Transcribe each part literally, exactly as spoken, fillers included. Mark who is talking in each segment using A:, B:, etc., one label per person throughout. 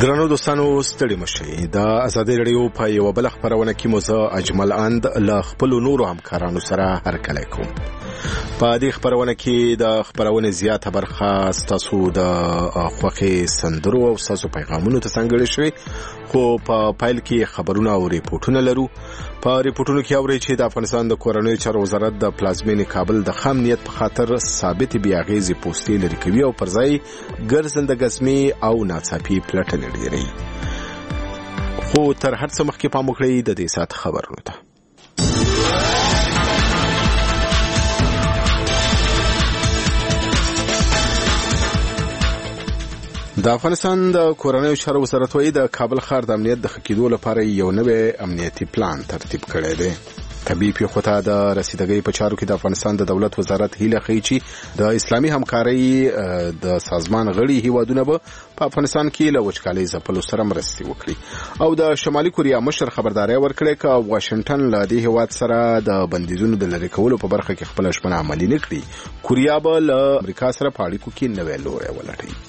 A: درنو دوستانو ستړي مشئ د ازادي رادیو په یو بل خبرونه کې موزه اجمل اند ل خپل نورو همکارانو سره هرکلی کوم. په دې خبرونه کې د خبرونه زیاته برخه تاسو د خوخي سندرو او تاسو پیغامونو ته څنګه شوي، خو په فایل کې خبرونه او ریپورتونه لرو. په ریپورتونو کې اوري چې د افغانستان د کورنۍ چارو وزارت د پلازمینې کابل د خام نیت په خاطر ثابت بیا غیزي پوسټې لري کوي او پرځای ګرځنده غزمي او ناڅاپي پلټنې لري. خو تر هر څه مخکې پام وکړئ د دې سات خبرونو ته. د افغانستان د کورنۍ چارو وزارت وايي د کابل ښار د امنیت د ښه کېدو لپاره یو نوی امنیتي پلان ترتیب کړی دی. طبیعي پیښو ته د رسیدګۍ په چارو کې د افغانستان د دولت وزارت هیله ښیي چې د اسلامي همکارۍ د سازمان غړي هیوادونه به په افغانستان کې له وچکالۍ ځپلو سره مرستې وکړي او د شمالي کوریا مشر خبرداری ورکړي چې واشنگټن له دې هیواد سره د بندیزونو د لرې کولو په برخه کې خپل ژمنه عملي نه کړي، کوریا به له امریکا سره په اړیکو کې نوی لوری ولټوي.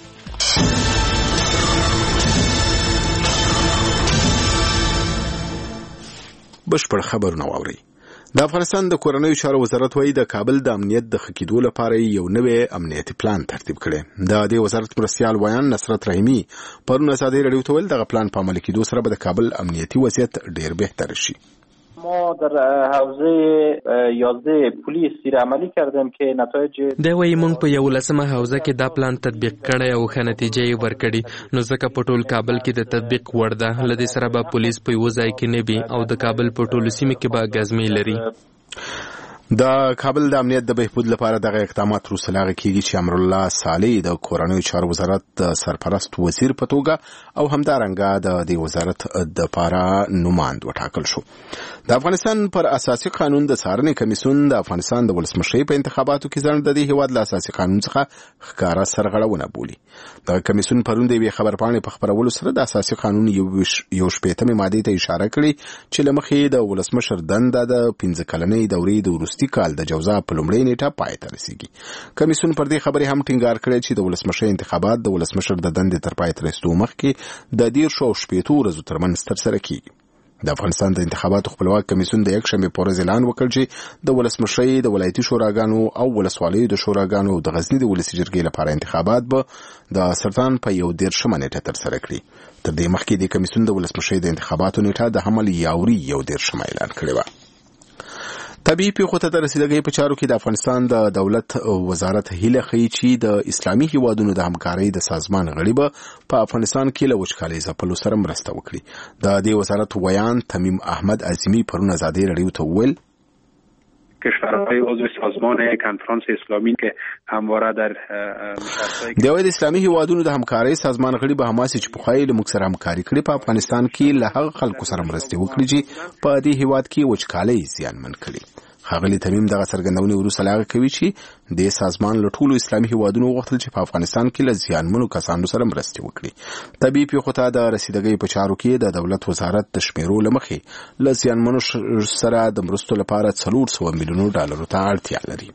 A: بشپړ خبرونه واوري. د افغانستان د کورنۍ چارو وزارت وايي د کابل د امنیت د ښه کېدو لپاره یو نوی امنیتي پلان ترتیب کړي. د دې وزارت مرستیال ویان نصرت رحیمي پرون ازادي رادیو ته ویل دغه پلان په عملي کېدو سره به د کابل امنیتي وضعیت ډیر بهتر شي.
B: ما در حوزه یازده پلیس زیر عملی کردیم که نتایج
C: دا وایي موږ په یولسمه حوزه کې دا پلان تطبیق کړی او ښه نتیجه یې ورکړي، نو ځکه په ټول کابل کې د تطبیق وړ ده. له دې سره به پولیس په یوه ځای کې نه وي او د کابل په ټولو سیمو کې به ګزمې لري.
A: د کابل د امنیت د بهبود لپاره دغه اقدامات وروسته له هغه کېږي چې امرالله صالح د کورنیو چارو وزارت د سرپرست وزیر په توګه او همدارنګه د دې وزارت د لپاره نوماند وټاکل شو. د افغانستان پر اساسي قانون د څارنې کمیسیون د افغانستان د ولسمشرۍ په انتخاباتو کې ځان د دې هیواد له اساسي قانون څخه ښکاره سرغړونه بولي. د کمیسیون پرون د یوې خبرپاڼې په خپرولو سره د اساسي قانون یو یو شپېتمې مادې ته اشاره کړې چې له مخې د ولسمشر دنده د پنځه کلنۍ دورې د وروستي کال د جوزا په لومړۍ نیټه پای ته رسیږي. کمیسیون پر دې خبرې هم ټینګار کړی چې د ولسمشر انتخابات د ولسمشر د دندې تر پای ته رسیدو مخکې د دیرشو او شپېتو ورځو ترمنځ ترسره کیږي. د افغانستان د انتخاباتو خپلواک کمیسیون د یکشنبې په ورځ اعلان وکړ چې د ولسمشرۍ د ولایتي شوراګانو او ولسوالیو د شوراګانو او د غزني د ولسي جرګې لپاره انتخابات به د سرطان په یو دیرشمه نیټه ترسره کړي. تر دې مخکې د کمیسیون د ولسمشرۍ د انتخاباتو نیټه د حمل یاوري یو دیرشمه اعلان کړې وه. طبیعي پیښو ته د رسیدګۍ په چارو کې د افغانستان د دولت وزارت هیله ښیي چې د اسلامي هیوادونو د همکارۍ د سازمان غړي به په افغانستان کې له وچکالۍ ځپلو سره مرسته وکړي. د دې وزارت ویان تمیم احمد عظیمی پرون ازادي رادیو ته وویل
D: کشورهای عضو سازمان کنفرانس اسلامی که همواره در
A: د وای د اسلامي هیوادونو د همکارۍ سازمان غړي به هماسي چې په خایل موږ سره همکاري کړي په افغانستان کې له هغه خلکو سره مرسته وکړي چې په دې هیواد کې وچکالۍ زیانمن کړي. ښاغلي تمیم دغه څرګندونې وروسته لاغه کوي چې د سازمان له ټولو اسلامي هیوادونو وغوښتل چې په افغانستان کې له زیانمنو کسانو سره مرستې وکړي. طبیعي پیښو ته د رسیدګۍ په چارو کې د دولت وزارت د شمیرو له مخې له زیانمنو سره د مرستو لپاره څلور سوه میلیونو ډالرو ته اړتیا لري.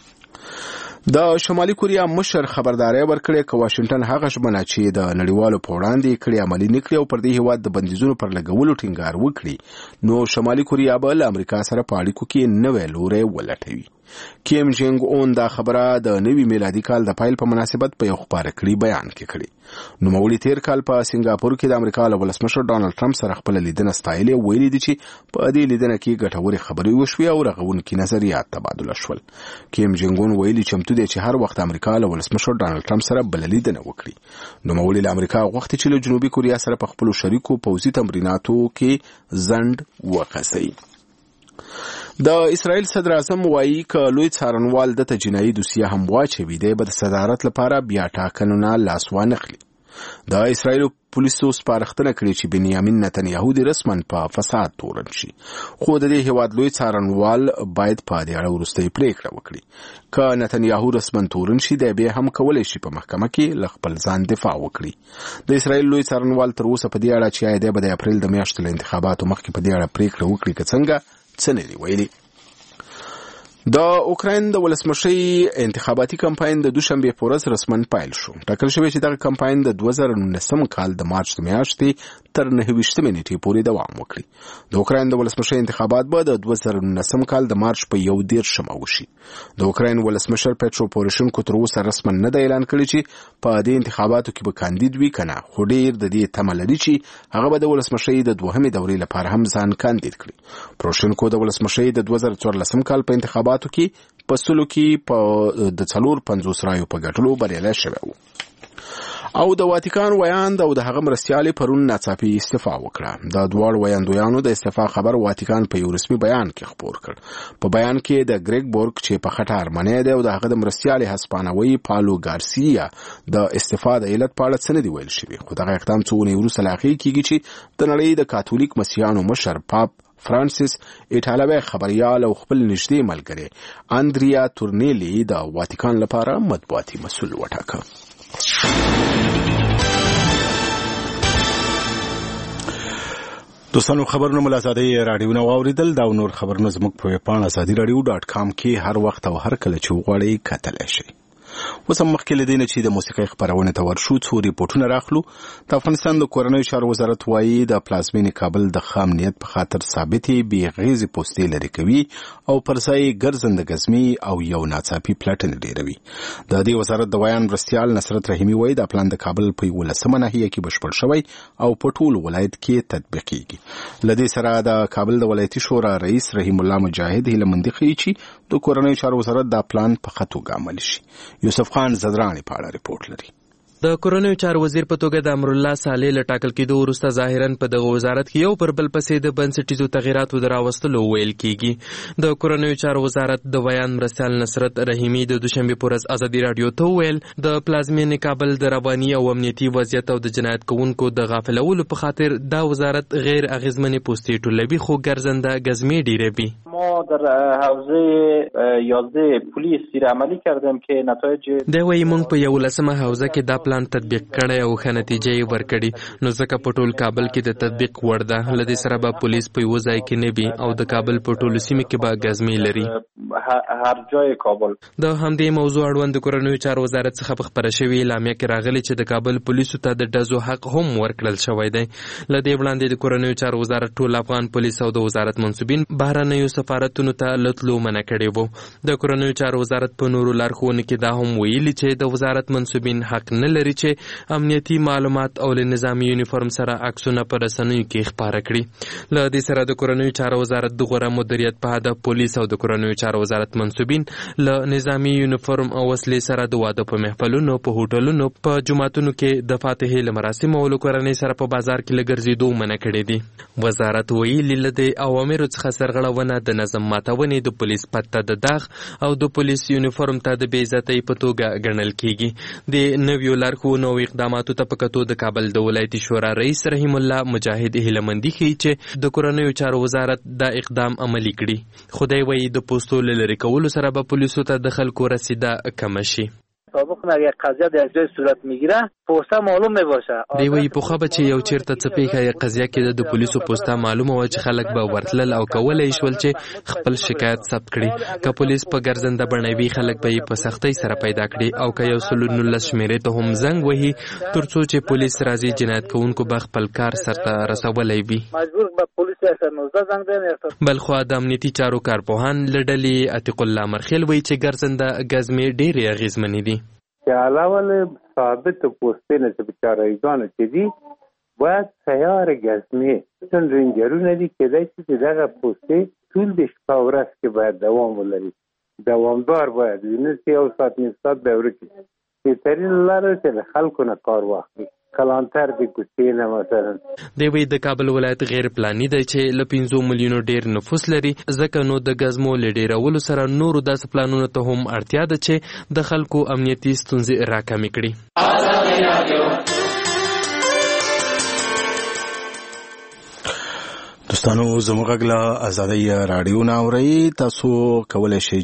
A: د شمالي کوریا مشر خبرداری ورکړي چې واشنگټن هغه ژمنه چې د نړیوالو په وړاندې کړي عملي نه کړي او پر دې هیواد د بندیزونو پر لګولو ټینګار وکړي، نو شمالي کوریا به له امریکا سره په اړیکو کې نوی لوری ولټوي. کیم جنګ اون دا خبره د نوي میلادي کال د پیل په مناسبت په یو خبره کړي بیان کې کړي. نو مولي تیر کال په سنگاپور کې د امریکا له ولسمشر ډانلډ ټرمپ سره خپل لیدنه ستایلې ویلي دي چې په دې لیدنه کې ګټورې خبرې وشوې او رغونکي نظریات تبادله شول. کیم جنګ اون ویلي چمتو دی چې هر وخت امریکا له ولسمشر ډانلډ ټرمپ سره بل لیدنه وکړي. نو مولي له امریکا غوښتي چې له جنوبي کوریا سره په خپل شریکو پوځي تمریناتو کې زند وقسي. د اسرائیل صدر اعظم وایي چې لوی څارنوال د جنایي دوسیه هم واچوي دی به د صدارت لپاره بیا ټاکنونه لاس وانخلي. د اسرائیل پولیسو سپارښتنه کړې چې بنیامین نتنیاهو د رسمن په فساد تورن شي، خو د دې هیواد لوی څارنوال باید په دې اړه وروستۍ پریکړه وکړي. که نتنیاهو رسمن تورن شي دی بیا هم کولی شي په محکمه کې له خپل ځان دفاع وکړي. د اسرائیل لوی څارنوال تر اوسه په دې اړه چې آیا دی به د اپریل د میاشتې له انتخاباتو مخکې په دې اړه پریکړه وکړي که څنګه څه نه دي ویلي. د اوکراین د ولسمشي انتخاباتي کمپاین د دوشنبه په ورځ رسمن پیل شو. ټاکل شوی چې دغه کمپاین د دوه زره نولسم کال د مارچ د میاشتې تر نهه ویشتمې نیټې پورې دوام وکړي. د اوکراین د ولسمشي انتخابات به د دوه زره نولسم کال د مارچ په یو دیرشمه وشي. د اوکراین ولسمشر پیټرو پوروشینکو تر اوسه رسمن نه دی اعلان کړی چې په دې انتخاباتو کې به کاندید وي کنه، خو ډیر د دې تمه لري چې هغه به د ولسمشي د دوهمې دورې لپاره هم ځان کاندید کړي. پوروشینکو د ولسمشي د دوه زره څوارلسم کال په انتخابات کې په سلو کې په د څلور پنځوس رایو په ګټلو بریالی شوی و. او د واتیکان ویاند او د هغه مرستیالې پرون ناڅاپي استعفا وکړه. د دواړو ویاندویانو د استعفا خبر واتیکان په یو رسمي بیان کې خپور کړ. په بیان کې د ګریګ بورګ چې په خټه ارمنی دی او د هغه د مرستیالې هسپانوي پالو ګارسیا د استعفا د علت په اړه څه نه دی ویل شوی، خو دغه اقدام څو ونې وروسته لاغې کیږي چې د نړۍ د کاتولیک مسیحیانو مشر پاپ فرانسیس ایټالوي خبريال او خپل نږدې ملګری اندریا تورنیلی د واتیکان لپاره مطبوعاتي مسؤل وټاکه. دوستانو خبرونه ملازادي رادیو نو اوریدل دا نور خبرونه زموږ په پاڼه ازادي رادیو ډاټ کام کې هر وخت او هر کله چې وغواړئ کتلی شئ. اوس هم مخکې له دې نه چې د موسیقۍ خپرونې ته ورشو څو ریپورټونه راخلو. د افغانستان د کورنیو چارو وزارت وایي د پلازمینې کابل د ښه امنیت په خاطر ثابتې بې اغېزې پوستې لرې کوي او پر ځای یې ګرځنده ګزمي او یو ناڅاپي پلټنې ډېروي. د دې وزارت د ویان مرستیال نصرت رحیمي وایي دا پلان د کابل په یولسمه ناحیه کې بشپړ شوی او په ټول ولایت کې تطبیقیږي. له دې سره د کابل د ولایتي شورا رئیس رحیم الله مجاهد هیلهمندي ښیي چې د کورنیو چارو وزارت دا پلان په ښه توګه عملي شي. یوسف خان زدرانی په اړه ریپورت لري.
C: د کورنیو چارو وزیر په توګه د امرالله صالح له ټاکل کېدو وروسته ظاهراً په دغه وزارت کې یو پر بل پسې د بنسټیزو تغیراتو د راوستلو ویل کېږي. د کورنیو چارو وزارت د ویان مرستیال نصرت رحیمي د دوشنبې په ورځ ازادي راډیو ته وویل د پلازمینې کابل د رواني او امنیتي وضعیت او د جنایت کوونکو د غافلولو په خاطر دا وزارت غیر اغیزمنې پوستې ټولوي خو ګرځنده ګزمې ډیروي.
B: ما در حوزه یازده پلیس زیر عملی کردیم که نتایج
C: د وی مونږ په یولسمه حوزه کې دا پلان تطبیق کړی او ښه نتیجې ورکړي، نو ځکه په ټول کابل کې د تطبیق وړ ده. له دې سره به پولیس په یوه ځای کې نه وي او د کابل په ټولو سیمو کې به ګزمې لري.
B: هر جای کابل.
C: د همدې موضوع اړوند د کورنیو چارو وزارت څخه په خپره شوې اعلامیه کې راغلي چې د کابل پولیسو ته د ډزو حق هم ورکړل شوی دی. له دې وړاندې د کورنیو چارو وزارت ټول افغان پولیس او د وزارت منصوبین بهرنیو سفارتونو ته لتلو منع کړی وو. د کورنیو چارو وزارت په نورو لارښوونو کې دا هم ویلي چې د وزارت منصوبین حق نه لري چې امنیتي معلومات او له نظامي یونیفورم سره عکسونه په رسنیو کې خپاره کړي. له دې سره د کورنیو چارو وزارت د غوره مدیریت په هدف پولیس او د کورنیو چارو وزارت منصوبین له نظامي یونیفورم او وسلې سره د واده په محفلونو، په هوټلونو، په جوماتونو کې د فاتحې له مراسمو او له کورنۍ سره په بازار کې له ګرځېدو منع کړي دي. وزارت ویلي له د اوامرو څخه سرغړونه د نظم ماتونې، د پولیس پته د داغ او د پولیس یونیفورم ته د بې عزتۍ په توګه ګڼل کیږي. د نویو لارښوونو او اقداماتو ته په کتو د کابل د ولایتي شورا رئیس رحیم الله مجاهد هیلهمندي ښیي چې د کورنیو چارو وزارت دا اقدام عملي کړي. خدای وایي د پوستو له لرې کولو سره به پولیسو ته د خلکو رسیده کمه شي.
E: سابق اگر قضیه در جای صورت میگیره پوستا معلوم میباشه.
C: دی وی په خو به چې یو چیرته څه پیښه قضیه کې د پولیسو پوستا معلومه و چې خلک به ورتلل او کولای شول چې خپل شکایت ثبت کړي. که پولیس په ګرځنده بڼوي خلک به په سختۍ سره پیدا کړي او که یو سل نولس شمیرې ته هم زنګ وهي ترڅو چې پولیس راځي جنایت کوونکو به خپل کار سرته رسولی وي.
E: مجبور به پولیس سره نوزده زنګ دی.
C: بل خو د امنیتي چارو کارپوهان لډلې عتیق الله مرخیل وایي چې ګرځنده ګزمې ډېرې اغېزمنې دي.
F: که علاوه ثابت پوستین چې بیچاره‌گان چې دي باید سیار گزمه چون رنجرونه دي که دای چې دغه پوسته طول د شپه ورځ کې باید دوام ولري، دوامدار باید ویني چې یو ساعت نیم ساعت به ورکړي. بهترین لاره چې خلکو نه کار واخلي کلانتر د کوڅې نه مثلا.
C: دی وی د کابل ولایت غیر پلاني دی چې له پنځو میلیونو ډیر نفوس لري، ځکه نو د ګزمو له ډیرولو سره نورو داسې پلانونو ته هم اړتیا ده چې د خلکو امنیتي ستونزې راکمې کړي.
A: دوستانو زموږ غلا آزادۍ رادیو ناوړی تاسو کولای شئ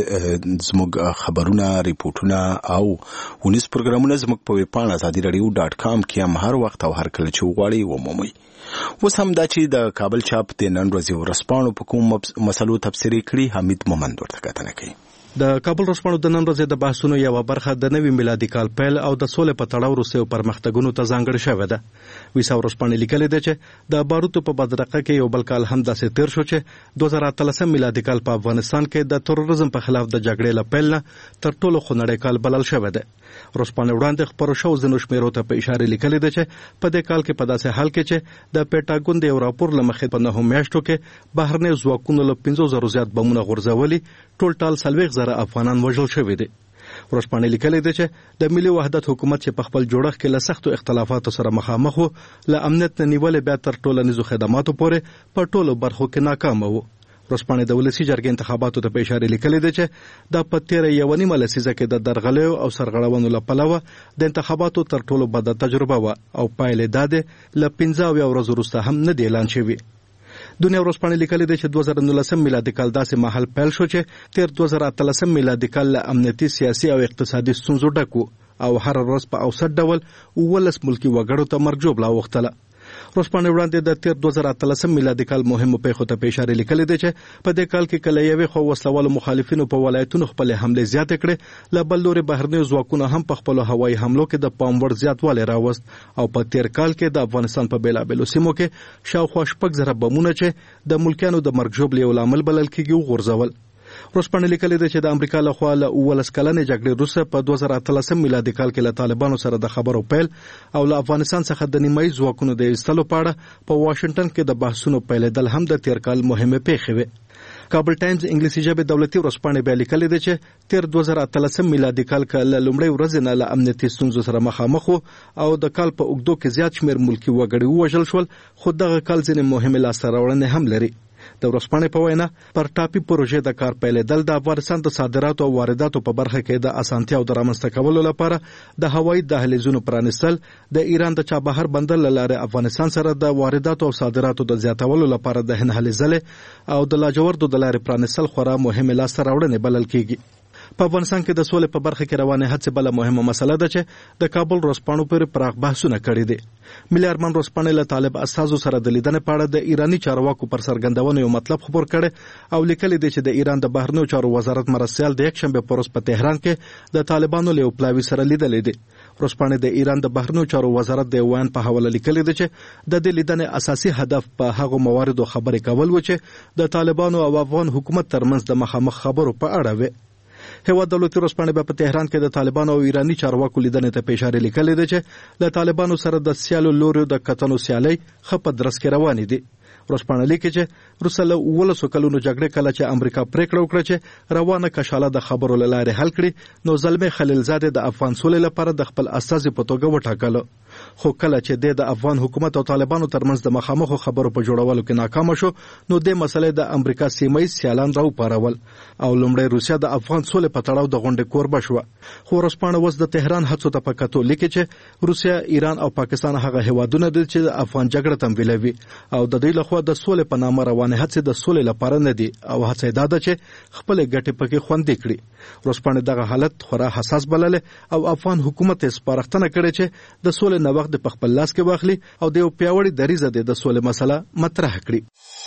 A: چې زموږ خبرونه ریپورتونه او ونیس پروګرامونه زموږ په ویب پاڼه آزادي رادیو ډاټ کام کې هم هر وخت او هر کله چې وغواړئ ومومئ. اوس هم دا چې د کابل چاپ د نن ورځې ورځپاڼو په کوم مسلو تبصرې کړي حمید مومند ورته کتنه کوي.
G: د کابل ورځپاڼو د نن ورځې د بحثونو یوه برخه د نوي میلادي کال پیل او د سولې په تړاو روسیې پرمختګونو ته ځانګړې شوې ده. ویسا ورځپاڼې لیکلې ده چې د باروتو په بدرقه کې یو بل کال هم داسې تیر شو چې دوه زره اتلسم میلادي کال په افغانستان کې د تروریزم په خلاف د جګړې له پیل نه تر ټولو خونړی کال بلل شوی دی. ورځپاڼې وړاندې خپرو شوو ځینو شمیرو ته په اشاره لیکلې ده چې په دې کال کې په داسې حال کې چې د پېټاګون د یو راپور له مخې په نهو میاشتو کې بهرني ځواکونو له پنځو زرو زیات بمونه غورځولي، ټول ټال څلوېښت زره افغانان وژل شوي دي. ورځپاڼې لیکلې ده چې د ملي وحدت حکومت چې په خپل جوړښت کې له سختو اختلافاتو سره مخامخ و، له امنیت نه نیولې بیا تر ټولنیزو خدماتو پورې په ټولو برخو کې ناکامه و. ورځپاڼې د ولسي جرګې انتخاباتو ته په اشاره لیکلې ده چې دا په تېره یوه نیمه لسیزه کې د درغلیو او سرغړونو له پلوه د انتخاباتو تر ټولو بده تجربه وه او پایلې دا دی له پنځه اویا ورځو وروسته هم نه دی اعلان شوي. دنیا ورځپاڼې لیکلې ده چې دوه زره نولسم میلادي کال داسې مهال پیل شو چې تیر دوه زره اتلسم میلادي کال له امنیتي، سیاسي او اقتصادي ستونزو ډک و او هر ورځ په اوسط ډول اوولس ملکي وګړو ته مرګ ژوبله اوښتله. ورځپاڼې وړاندې د تیر دوه زره اتلسم میلادي کال مهمو پیښو ته په اشاره لیکلې ده چې په دې کال کې کله یوې خوا وسلوالو مخالفینو په ولایتونو خپلې حملې زیاتې کړې، له بل لورې بهرنیو ځواکونو هم په خپلو هوایي حملو کې د پام وړ زیاتوالی راوست او په تیر کال کې د افغانستان په بېلابېلو سیمو کې شاوخوا شپږ زره بمونه چې د ملکیانو د مرګ ژوبلې یو لامل بلل کېږي وغورځول. ورځپاڼې لیکلې ده چې د امریکا لخوا له اوولس کلنې جګړې وروسته په دوه زره اتلسم میلادي کال کې له طالبانو سره د خبرو پیل او له افغانستان څخه د نیمایي ځواکونو د ایستلو په اړه په واشنګټن کې د بحثونو پیلېدل هم د تیر کال مهمې پیښې وې. کابل ټایمز انګلیسي ژبې دولتي ورځپاڼې بیا لیکلې ده چې تیر دوه زره اتلسم میلادي کال کې له لومړۍ ورځې نه له امنیتي ستونزو سره مخامخ و او د کال په اوږدو کې زیات شمېر ملکي وګړي ووژل شول، خو دغه کال ځینې مهمې لاسته راوړنې هم لري. د ورځپاڼې په وینا پر ټاپي پروژې د کار پیلېدل د افغانستان د صادراتو او وارداتو په برخه کې د اسانتیا او د رامنځته کولو لپاره د هوایي دهلیزونو پرانیستل، د ایران د چابهار بندر له لارې افغانستان سره د وارداتو او صادراتو د زیاتولو لپاره د هند حلیزلې او د لاجوردو د لارې پرانیستل خورا مهمې لاسته راوړنې بلل کېږي. په افغانستان کې د سولې په برخه کې روانې هڅې بله مهمه مسله ده چې د کابل ورځپاڼو پورې پراخ بحثونه کړي دي. ملي ارمان ورځپاڼې له طالب استازو سره د لیدنې په اړه د ایراني چارواکو پر څرګندونو یو مطلب خپور کړی او لیکلي دي چې د ایران د بهرنیو چارو وزارت مرستیال د یکشنبې په ورځ په تهران کې د طالبانو له یو پلاوي سره لیدلې دي. ورځپاڼې د ایران د بهرنیو چارو وزارت د ویان په حواله لیکلي دي چې د دې لیدنې اساسي هدف په هغو مواردو خبرې کول و چې د طالبانو او افغان حکومت ترمنځ د مخامخ خبرو په اړه وي. هیواد دولتي ورځپاڼې به په تهران کې د طالبانو او ایراني چارواکو لیدنې ته په اشاره لیکلې ده چې له طالبانو سره د سیالو لوریو د کتنو سیالۍ ښه په درس کې روانې دي. ورځپاڼه لیکي چې روسیه له اوولسو کلونو جګړې کله چې امریکا پریکړه وکړه چې روانه کشاله د خبرو له لارې حل کړي، نو زلمي خلیلزاده د افغان سولې لپاره د خپل استازي په توګه وټاکله. خو کله چې د افغان حکومت او طالبانو ترمنځ د مخامخ خبرو په جوړولو کې ناکام شو، نو د مسلې د امریکا سیمه سیالان راو پارول او لومړی روسیه د افغان سولې په تړاو د غونډې کوربه شو. خو ورځپاڼه وس د تهران هڅو ته په کتو لیکي چې روسیه، ایران او پاکستان هغه هیوادونه دي چې د افغان جګړه تمویلوي او د دوی لخوا د سولې په نامه روانه هڅې د سولې لپاره نه دي او هڅه دا ده چې خپل ګټې پکې خوندي کړي. ورځپاڼه دغه حالت خورا حساس بلل او افغان حکومت یې سپارښتنه کړې چې د سولې نه وخت په خپل لاس کې واخلي او د یو پیاوړي دریځ د سولې مسله مطرح کړي.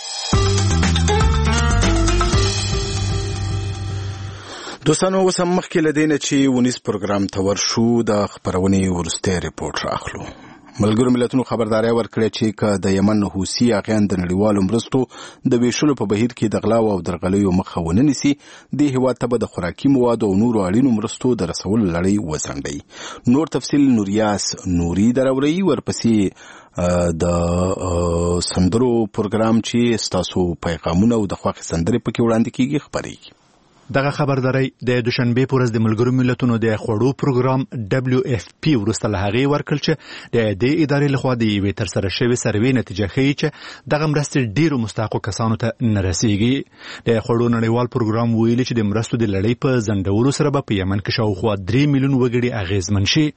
A: دوستانو اوس هم مخکې له دې نه چې ونیس پروګرام ته ورشو د خپرونې وروستی ریپورټ راخلو. ملګرو ملتونو خبرداري ورکړه چې که د یمن حوثي اغیان د نړیوالو مرستو د ویشلو په بهیر کې د غلاو او درغلیو مخه ونه نیسي، دې هیواد ته به د خوراکي موادو او نورو اړینو مرستو د رسولو لړۍ وځنډوي. نور تفصیل نوریاس نوري دراوري ورپسې د سندرو پروګرام چې ستاسو پیغامونه او د خوښ سندرې پکې وړاندې کیږي خبرېږي.
H: دغه خبرداري د دوشنبه پر ورځ د ملګرو ملتونو د خوړو پروګرام دبليو اف پی ورسته له هغې ورکړل چې د دې ادارې لخوا د یوې ترسره شوې سروې نتیجه ښیي چې دغه مرستې ډیرو مستحقو کسانو ته نه رسیږي. د خوړو نړیوال پروګرام ویلي چې د مرستو د لړۍ په ځنډولو سره به په یمن کې شاوخوا درې میلیون وګړي اغیزمن شي.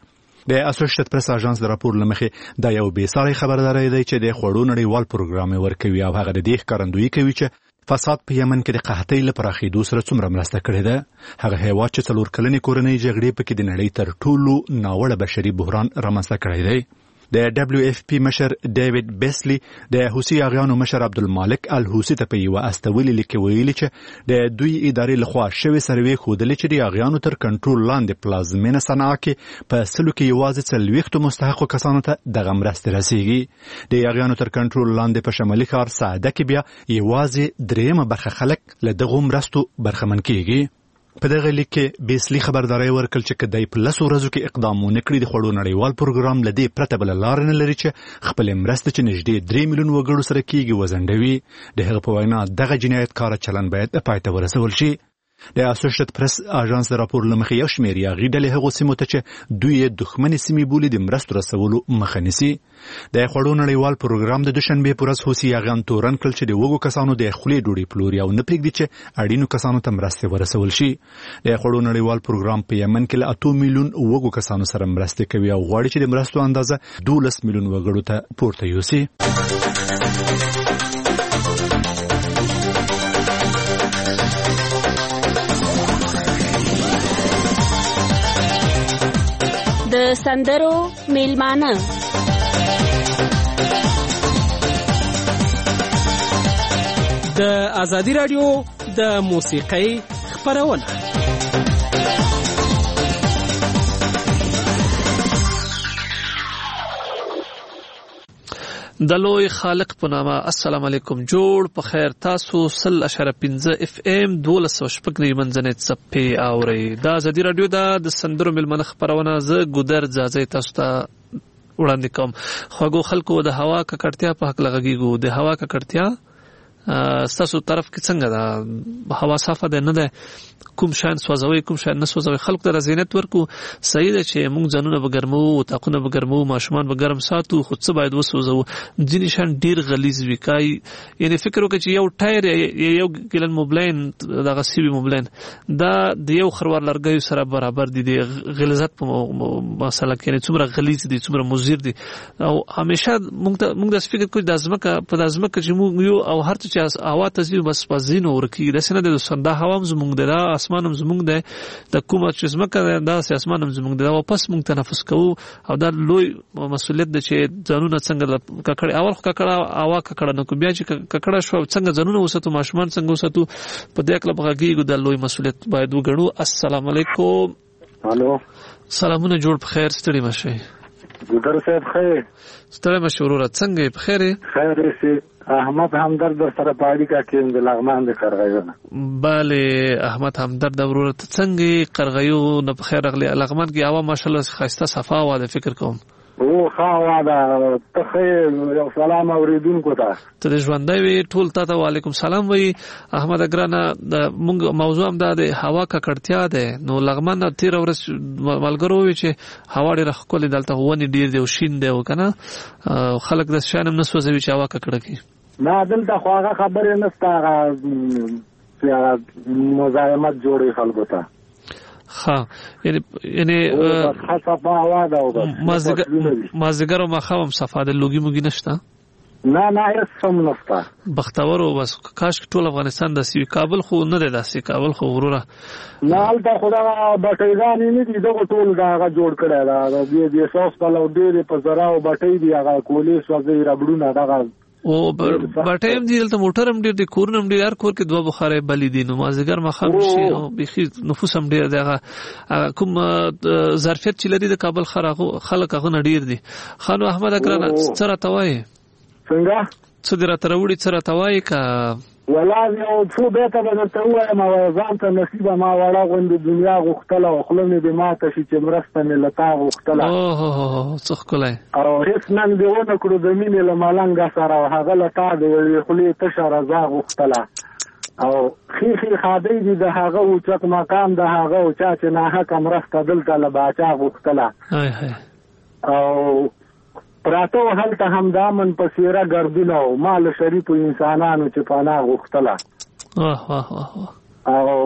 H: د اسوسییټډ پریس اژانس د راپور لمخې دا یو بې ساري خبرداري دی چې د خوړو نړیوال پروګرام ورکوي او هغه د دې ښکارندویي کوي چې فساد په یمن کې د قحطۍ له پراخېدو سره څومره مرسته کړې ده. هغه هیواد چې څلور کلنې کورنۍ جګړې پکې د نړۍ تر ټولو ناوړه بشري بحران رامنځته کړی دی. د دبليو اف پی مشر ډیوډ بیسلی د حوثي اغیانو مشر عبدالمالک الحوثي ته په یوه استولي لیک ویلي چې د دوی ادارې لخوا شوی سروې ښودلې چې د اغیانو تر کنټرول لاندې پلازمینه صنعا کې په سلو کې یوازې څلوېښتو مستحقو کسانو ته دغه مرستې رسیږي. د اغیانو تر کنټرول لاندې په شمالي ښار سعده کې بیا یوازې درېیمه برخه خلک له دغو مرستو برخمن کیږي. په دغه لیک کې بیسلی خبرداري ورکړل چې کدی په لسو ورځو کې اقدام ونه کړي د خوړو نړیوال پروګرام لدې پرته بل لار نه لري چې خپل مرسته چې نږدې درې میلیون وګړو سره کیږي وزندوي. د هغه په وینا دغه جنایتکار چلن باید پای ته ورسول شي. د اسوسییټډ پریس اژانس د راپور لمخې یو شمېر یاغي ډلې هغو سیمو ته چې دوی یې دښمنې سیمې بولي د مرستو رسولو مخه نیسي. د خوړو نړیوال پروګرام د دوشنبې په ورځ حوثي یاغیان تورن کړل چې د وږو کسانو د خولې ډوډۍ پلوري او نه پرېږدي چې اړینو کسانو ته مرستې ورسول شي. د خوړو نړیوال پروګرام په یمن کې له اتو میلیون وږو کسانو سره مرستې کوي او غواړي چې د مرستو اندازه دولس میلیون وګړو ته پورته یوسي.
I: د سندرو میلمانه
J: د ازادي رادیو د موسیقۍ خبرونه. د لوی خالق په نامه السلام علیکم. جوړ په خیر تاسو سل اشاره پنځه اف ام دولس شپږ نه منځنه چپې اوري. دا ازادي رادیو د سندرو ملمنه خبرونه ز ګودر ځای تاسو ته وړاندې کوم. خوګو خلکو د هوا ککړتیا په حق لګیږو. د هوا ککړتیا تاسو طرف کې څنګه ده؟ هوا صافه ده نه ده؟ کوم شان سوځوي کوم شان نه سوځوي؟ خلکو ته زینت ورکو. صحیح ده چې موږ ځانونه به ګرمو او تاقونه به ګرمو ماشومان به ګرم ساتو خو څه باید وسوځو. ځینې شان ډیر غلیظ وي کای یعنی فکر وکړي چې یو ټایر یو ګلن موبلاین دغه سیوی موبلاین دا د یو خروار لرګیو سره برابر دي. د غلیظت په مسله کې څومره غلیظ دي څومره مضر دي او همیشه موږ موږ د فکر کوی د ازمکه په د ازمکه چې موږ یو او هر څه هوا تزي بس پزینو ورکی د سینه د سنده هوا زموږ د اسمانم زموږ د د کومه چې زمکه د اسمانم زموږ د واپس موږ تنفس کوو او دا لوی مسؤلیت ده چې ځانونه څنګه ککړ اول ککړه هوا ککړه نه کو بیا چې ککړه شو څنګه ځانونه وساتو ماشومان څنګه وساتو په دې کله بغاګي د لوی مسؤلیت باید وګڼو. السلام علیکم.
K: الو
J: سلامونه جوړ په خیر ستړي مشه.
K: ګودر صاحب خیر
J: ستړي مشه ورور څنګه په خیر
K: خیر سي احمد همدرد سره پاړی کا کېم د لغمان د قرغیو.
J: bale احمد همدرد ورور ته څنګه قرغیو نه په خیر غلي لغمان کې هوا ماشالله خاسته صفا و د فکر کوم
K: او خوا دا تخیل یو سلام اوریدونکو ته
J: ته ژوندۍ وي ټول ته وعلیکم سلام وي. احمد اگرانه د موږ موضوع هم د هوا ککړتیا ده. نو لغمان تیر ورځ ملګرو وي چې هوا ډیره خولي دلته ونی ډیر دی او شین دی او کنه خلک د شانم نسوځوي چې هوا ککړه کی
K: نه دلته خو هغه خبرې نشته هغه مزاحمت جوړي خلکو ته.
J: ها یعنی یعنی
K: صفا هوا ده
J: مازیګر او مخاوم صفا د لوګي موګي نشته.
K: نه نه هیڅ هم نشته.
J: بختور او بس کاش ټول افغانستان د سی کابل خو نه دی داسې کابل خو غروره
K: نه الته خدا بټیدان نه دي دغه ټول دا جوړ کړی دا د دې سوس په لو ډېر په زرا او بټی دی هغه کولی سوځي ربړونه دغه
J: او بټیم دی دلته موټر هم ډیر دی کورنم ډیر کور کې دوه بخاره بلی دي. نو مازیګر مخام شي او بخي نفوس هم ډیر دغه کوم ظرفیت چې لري د کابل خلک هغه ډیر دي. خانو احمد اکرانه سره توای
K: څنګه
J: څه دره تروړي سره توای کا
K: ولازم او څو به ته به ته وایم او ځان ته نصیب ما وړه غوند دنیا غختله او خلنه به ما ته چې مرسته ملتا غختله
J: او هو هو څخ کولای
K: او هیڅ نن دیونه کړو د مینې له مالنګ سره هغه لتا د خلې تشه رضا غختله او خېخي خادي دي د هغه او چت مقام د هغه او چا چې نه حق مرسته دلته له باچا غختله
J: هاي هاي
K: او پراتو هلته همدامن پسیره ګرځیلو مال شریف انسانانو چې پناه غوښتله
J: واه واه واه
K: او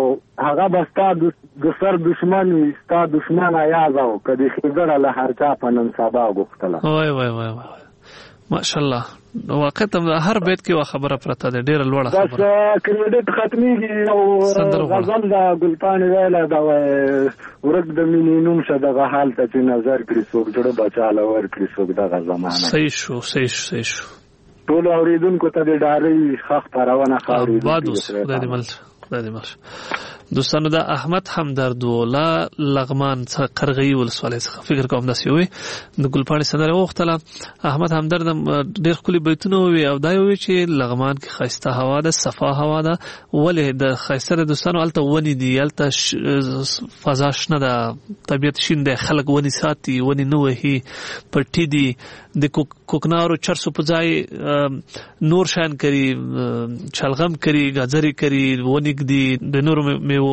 K: هغه بستا د سر دشمن وي ستا دشمن آیاز او کدی خیزره له هر چا په نن سبا غوښتله.
J: وای وای وای ماشاءالله واقعا هر بیت کې وا خبره پرته ده ډیره لوړه خبره.
K: بس کریډټ ختميږي او غزل د ګلپان ویله دا ورک د مینې نوم شه دغه حال ته چې نظر کړی څوک جوړه بچاله ور کړی څوک دغه زمانه.
J: صحیح شو صحیح شو صحیح شو.
K: ټول اوریدونکو ته د ډاري خخ پرونه خاوري.
J: بادوس خدای دې مل خدای دې مل. دوستانو دا احمد همدرد ولا لغمان څخه قرغی ولسوالۍ څخه فکر کوم داسې وي د ګلپاڼې سندره وختله. احمد همدرد ډېر ښکلي بیتونه وي او دا وی چې لغمان کې ښایسته هوا ده صفا هوا ده ولې د ښایسته د دوستانو هلته ونې دي هلته فضا شنه ده طبیعت شین دی خلک ونې ساتي ونې نه وهي پټي دي د کوکنارو چرسو په ځای نور شان کوي شلغم کوي ګازرې کوي ونې دي د نور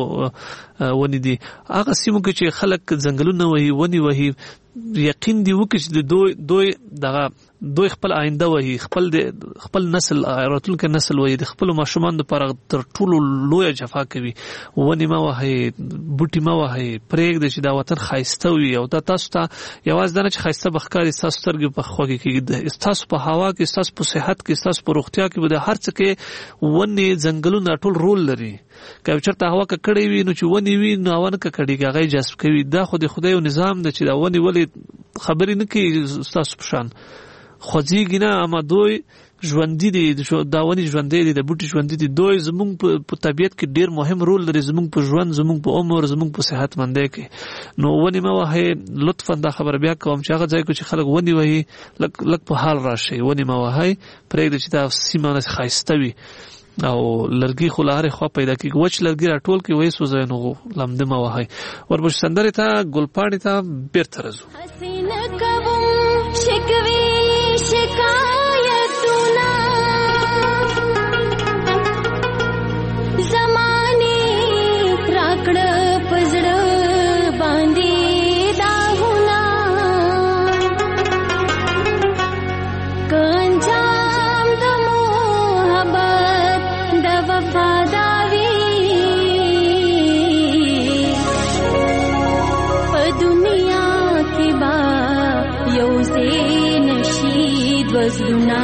J: ونې دي هغه سیمو کې چې خلک ځنګلونه وهي ونې وهي یقین دی وکړي چې دوی دوی دغه دوی خپل آینده وهي خپل خپل نسل راتلونکي نسل وهي د خپل ماشومان لپاره تر ټولو لوی جفا کوي ونې ما وهي بوټي ما وهي پرېږدي چې دا وطن ښایسته وي او دا تاسو ته یوازې دا نه چې ښایسته به ښکاري ستاسو سترګې په خوږې کېږي ستاسو په هوا کې ستاسو په صحت کې ستاسو په روغتیا کې به د هر څه کې ونې ځنګلونه ټول رول لري. که چېرته هوا ککړې وي نو چې ونې وي نو هوا نه ککړېږي هغه یې جذب کوي. دا خو د خدای یو نظام ده چې دا ونې ولې خبرې نه کوي ستاسو په شان خوځېږي نه اما دوی ژوندي دي دا ونې ژوندی دي د بوټي ژوندي دي دوی زموږ په طبیعت کې ډېر مهم رول لري زموږ په ژوند زموږ په عمر زموږ په صحتمندۍ کې. نو ونې مه وهئ لطفا دا خبره بیا کوم چې هغه ځای کې چې خلک ونې وهي لږ لږ په حال راشئ ونې مه وهئ پرېږدئ چې دا سیمه ښایسته وي او لرګي خو لارې خوا پیدا کېږي وچ لرګي راټول کړي وایي سوځئ نو لمده مه وهئ. ورپسې سندرې ته ګلپاڼې ته بېرته راځو.
L: شکایتونه زمانه راکړه پزړه باندې داغونه کنجام د محبت د وفاداري په دنیا کې با یو زین شید وزلنا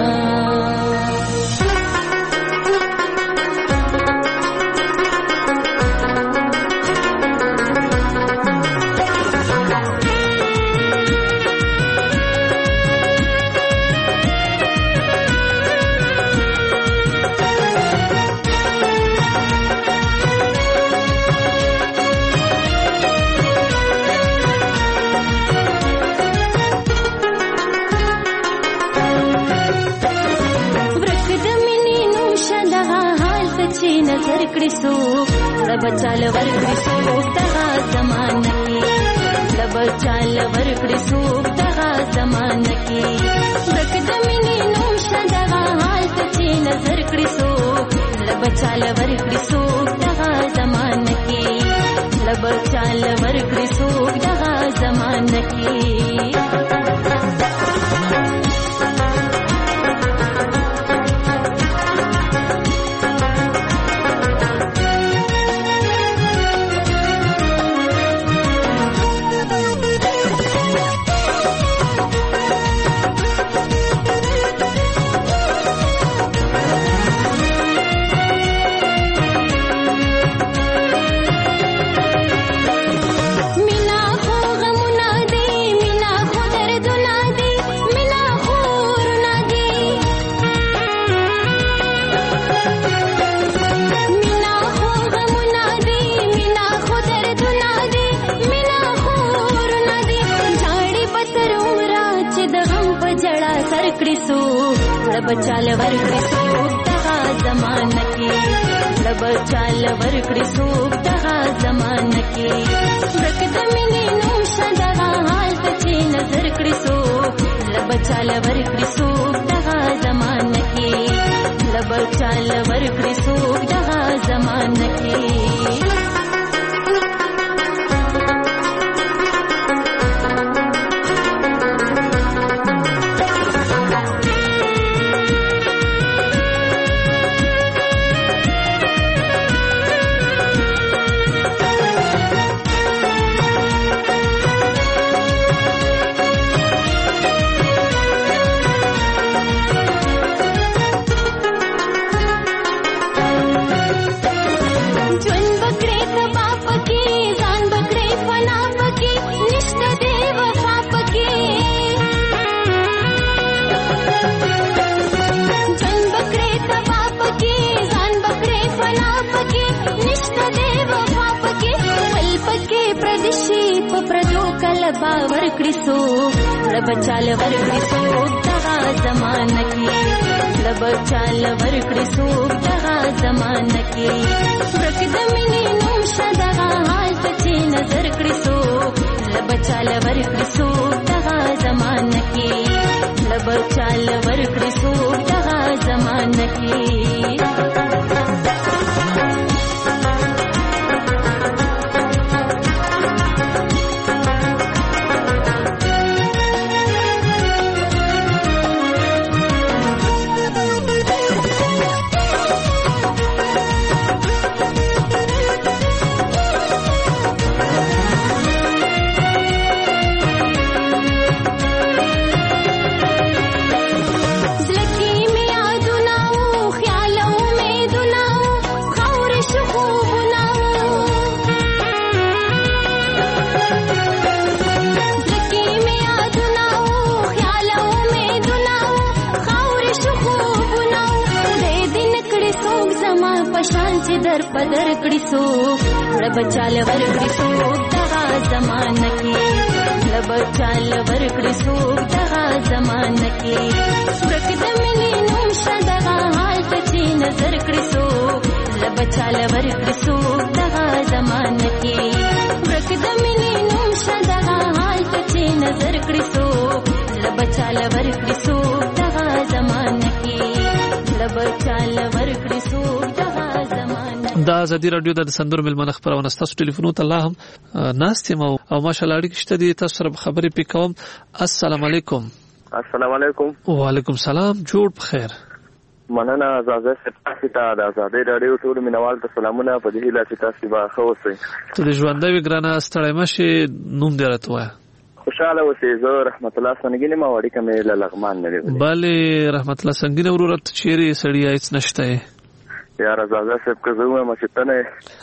L: نظر کړی سو لب چال ور کړی سو دغه زمانه کې لب چال ور کړی سو دغه زمانه کې رک د مینې نوم شدغه حال ته چې نظر کړی سو لب چال ور کړی سو دغه زمانه کې لب چال ور کړی سو دغه زمانه کې چال ور کړی سوک دغه زمانه کې لب چال ور کړی سوک دغه زمانه کې رک د مینې نوم شدغه حال ته چې نظر کړی سوک لب چال ور کړی سوک دغه زمانه کې لب چال ور کړی سوک دغه زمانه کې پردشي په پردو کله باور کړی سو لبچال ور کړی سو دغه زمانہ کې لبچال ور کړی سو دغه زمانہ کې ورک د مینې نوم شدغه حال ته چې نظر کړی سو لبچال ور کړی سو دغه زمانہ کې لبچال ور کړی سو دغه زمانہ کې پدر کړی سو لبچال ور کړی سو دغه زمانہ کې لبچال ور کړی سو دغه زمانہ کې ورک د مینې نوم شدغه حال ته چې نظر کړی سو لبچال ور کړی سو دغه زمانہ کې ورک د مینې نوم شدغه حال ته چې نظر کړی سو لبچال ور کړی سو دغه زمانہ کې لبچال ور کړی سو دغه دا ازادي رادیو د سندرو ملمنه خبرونه تاسو ټلیفون ته الله هم ناستم او ماشاءالله اړیکې شته دي تاسو سره خبرې پکوم السلام علیکم
M: السلام علیکم
J: وعلیکم سلام جوړ بخیر
M: مننه زازه ستاسو د ازادي رادیو ټول مینوال ته سلامونه په دې هیله چې تاسو به ښه اوسئ
J: ته د ژوندۍ ګرانه ستړی مشه نوم دې راته وایه
M: خوشاله اوسئ زه رحمت الله سنگینه ما وړي کومه لغمان نه دی
J: bale رحمت الله سنگینه ورورت چیرې سړی هیڅ نشته
M: یار زازه سب که زه وایم چې ته نه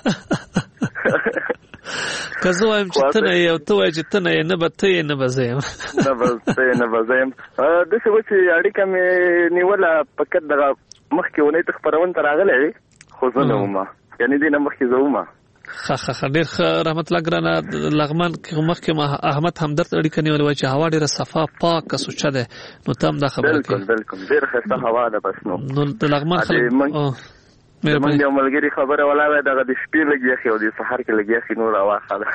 J: که زه وایم چې ته نه یې او ته وایې چې ته نه یې نه به ته یې نه به زه یم
M: نه به ته یې نه به زه یم داسې و چې اړیکه مې نیوله په کټ دغه مخکې اونۍ ته خپرون ته راغلی وې خو زه نه ومه یعنې دې نه مخکې زه ومه
J: ښه ښه ښه ډېر ښه رحمت الله ګرانه لغمان کې مخکې ما احمد همدرد اړیکه نیولې وه چې هوا ډېره صفا پاکه سوچه ده نو ته هم دا خبره کوې
M: بلکل بلکل ډېر ښایسته هوا ده بس نو
J: نو د لغمان خلک
M: زمونږ یو ملګري خبره ولا وه دغه د شپې لږ یخي او د سهار کې لږ یخي نور هواخه ده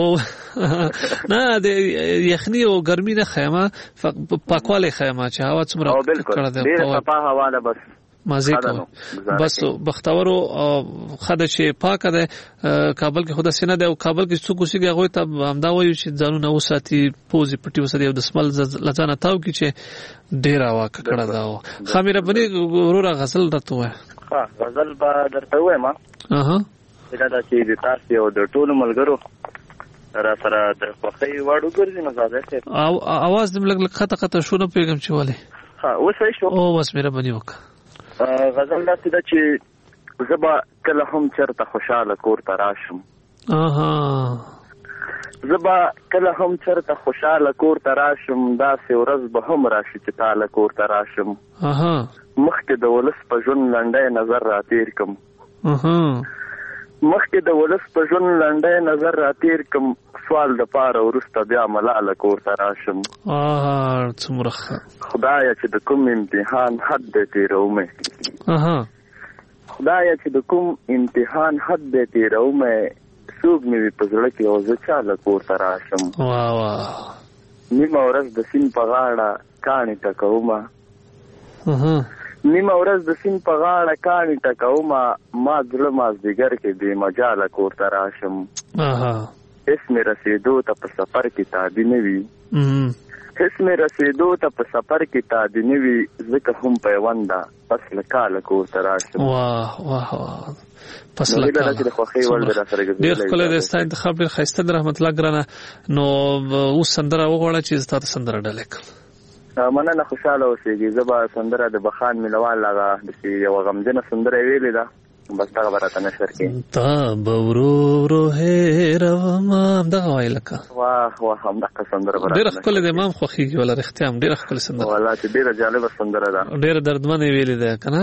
J: نه د یخني او ګرمي نه ښیمه پاکوالی ښیمه چې هوا څومره کړه ده
M: ډېره صفا هوا ده بس
J: مازه کو بس بختورو خدای چې پاکه ده کابل کې خدا سینه ده او کابل کې څوک اوسېږي هغه ته همدا وایي چې ځانونه وساتي پوزي پټي وساتي او د سمل لځانه تاو کې چې ډیر هوا کړه ده خمیره بني وروره غزل راته وای
M: ها غزل به درته وایم
J: اها
M: دا چې د تاسو او د ټولو ملګرو را سره د خوښۍ واړو ګرځي نو زاده
J: او आवाज دې لګ لګ خطه خطه شو نه پیغام چې والے
M: ها اوس شو
J: او بس مې بني وک
M: غزل دا چې زبا کله هم چرته خوشاله کور ته راشم
J: اها
M: زبا کله هم چرته خوشاله کور ته راشم دا سه ورځ به هم راشي چې تعالی کور ته راشم
J: اها
M: مخکې د ولس په ژوند لنډه نظر را تیر کم
J: اها
M: مخکې د ولس په ژوند لنډه نظر را تیر کم سوال د پاره ورسته بیا ملاله کور ته راشم
J: اه څومره
M: خدایا چې د کوم امتحان حد دې تیرومه
J: اها
M: خدایا چې د کوم امتحان حد دې تیرومه سوق مې په زړه کې او زه چاله کور ته راشم
J: واه واه
M: نیمه ورځ د سین په غاړه کاڼي ټکومه
J: اها
M: نیمه ورځ د سین په غاړه کاڼي ټکومه ما زړه مازدیګر کې بې مجاله کور ته راشم
J: اها
M: هیڅ مې رسېدو ته په سفر کې تادي نه وي هیڅ مې رسېدو ته په سفر کې تادي نه وي ځکه هم پیونده پس له کاله کور ته راشم
J: واه واه پس له کاله ډېر ښکلی دی ستا انتخاب ډېر ښایسته دی رحمت الله ګرانه نو اوس سندره وغواړه چې ستا ته سندره ډالۍ کړم
M: مننه خوشحاله اوسېږي زه به سندره د بخان مینوال هغه یوه غمجنه سندره یې ویلې ده بس دغه به راته نشر کړي
J: تا به ورو ورو هېرومه همدغه وایي لکه
M: واه واه همدغه سندره به
J: ډېره ښکلې دی ما هم خوښېږي والله رښتیا هم ډېره ښکلې سندره
M: والله چې ډېره جالبه سندره ده
J: ډېره دردمنه یې ویلې ده که نه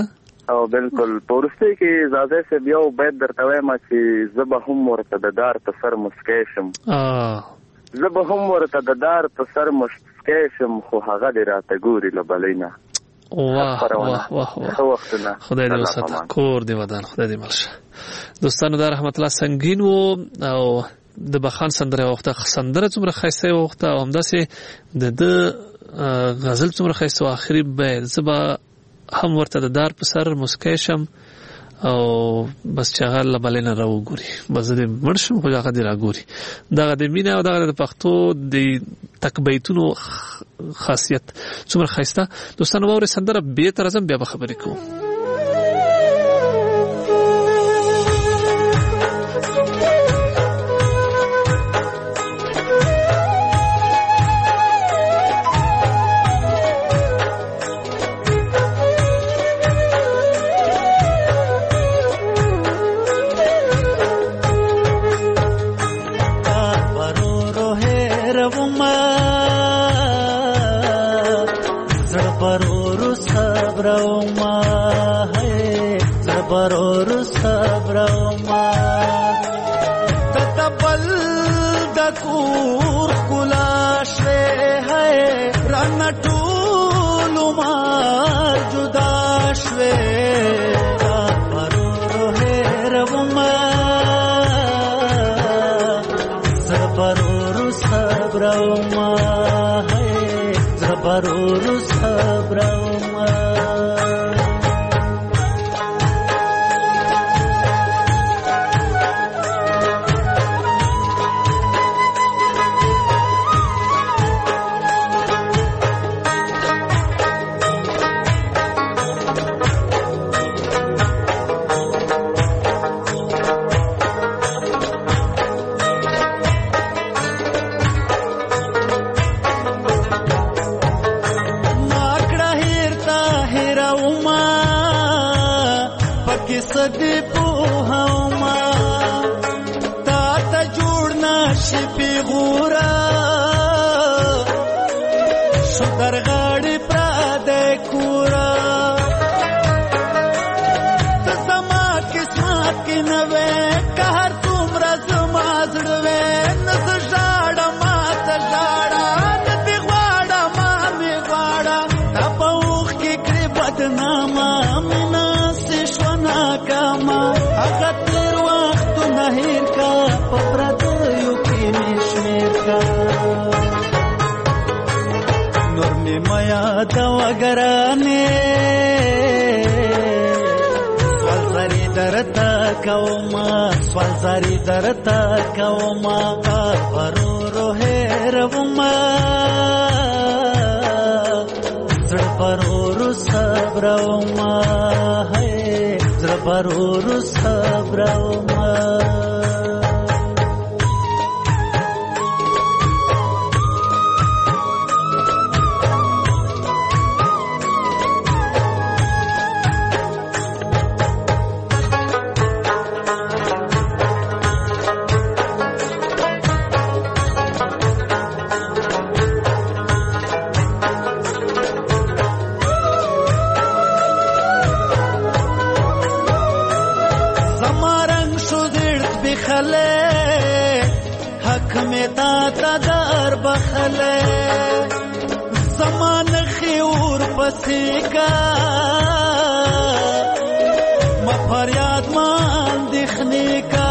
M: او بالکل پورسته کې زاده سه بیا باید درته وایم چې زب هم ورته د دار په سر مسکې شم اه زب هم ورته د دار په سر مسکې شم خو هغه دې راته ګوري لبلینا
J: واه واه واه خدای دې وساته کور دې ودان خدای دې ملشه دوستانو دا رحمت الله سنگین وو او د بخان سندره وخته سندره څومره خاصه وخته او همداسې د د غزل څومره خاصه اخري به زبا هم ورته د دار په سر مسکې شم او بس چغال لبلنه راو ګوري بس دې مرشم خو هغه دې را ګوري دا د مینا او دا د پښتو د تکبیتونو خاصیت څومره خاصه دوستانو وره سندره به تر ازم بیا خبرې کوم
N: سوالزاری درتا کوما پرورو هروما زړه پرورو صبروما هي زړه پرورو صبروما زمان خیور پسیکا ما فریاد مان دخنی کا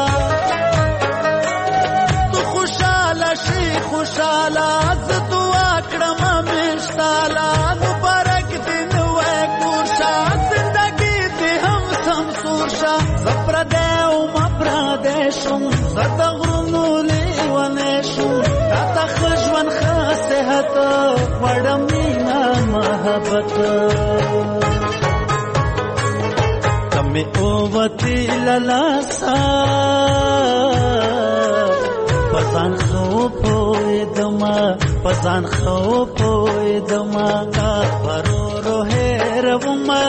N: تو خوشالا شی خوشالا زتو اکرم مشتالا مبارک دن وے کورشا زندگی دی ہم سمسورشا زپردیو مپردیشم زدغرنو لیوانیشم خجوان خاصهت وڑمینا محبت کمی اووتی للاسا پزان خو پویدما پزان خو پویدما پرورو هیروما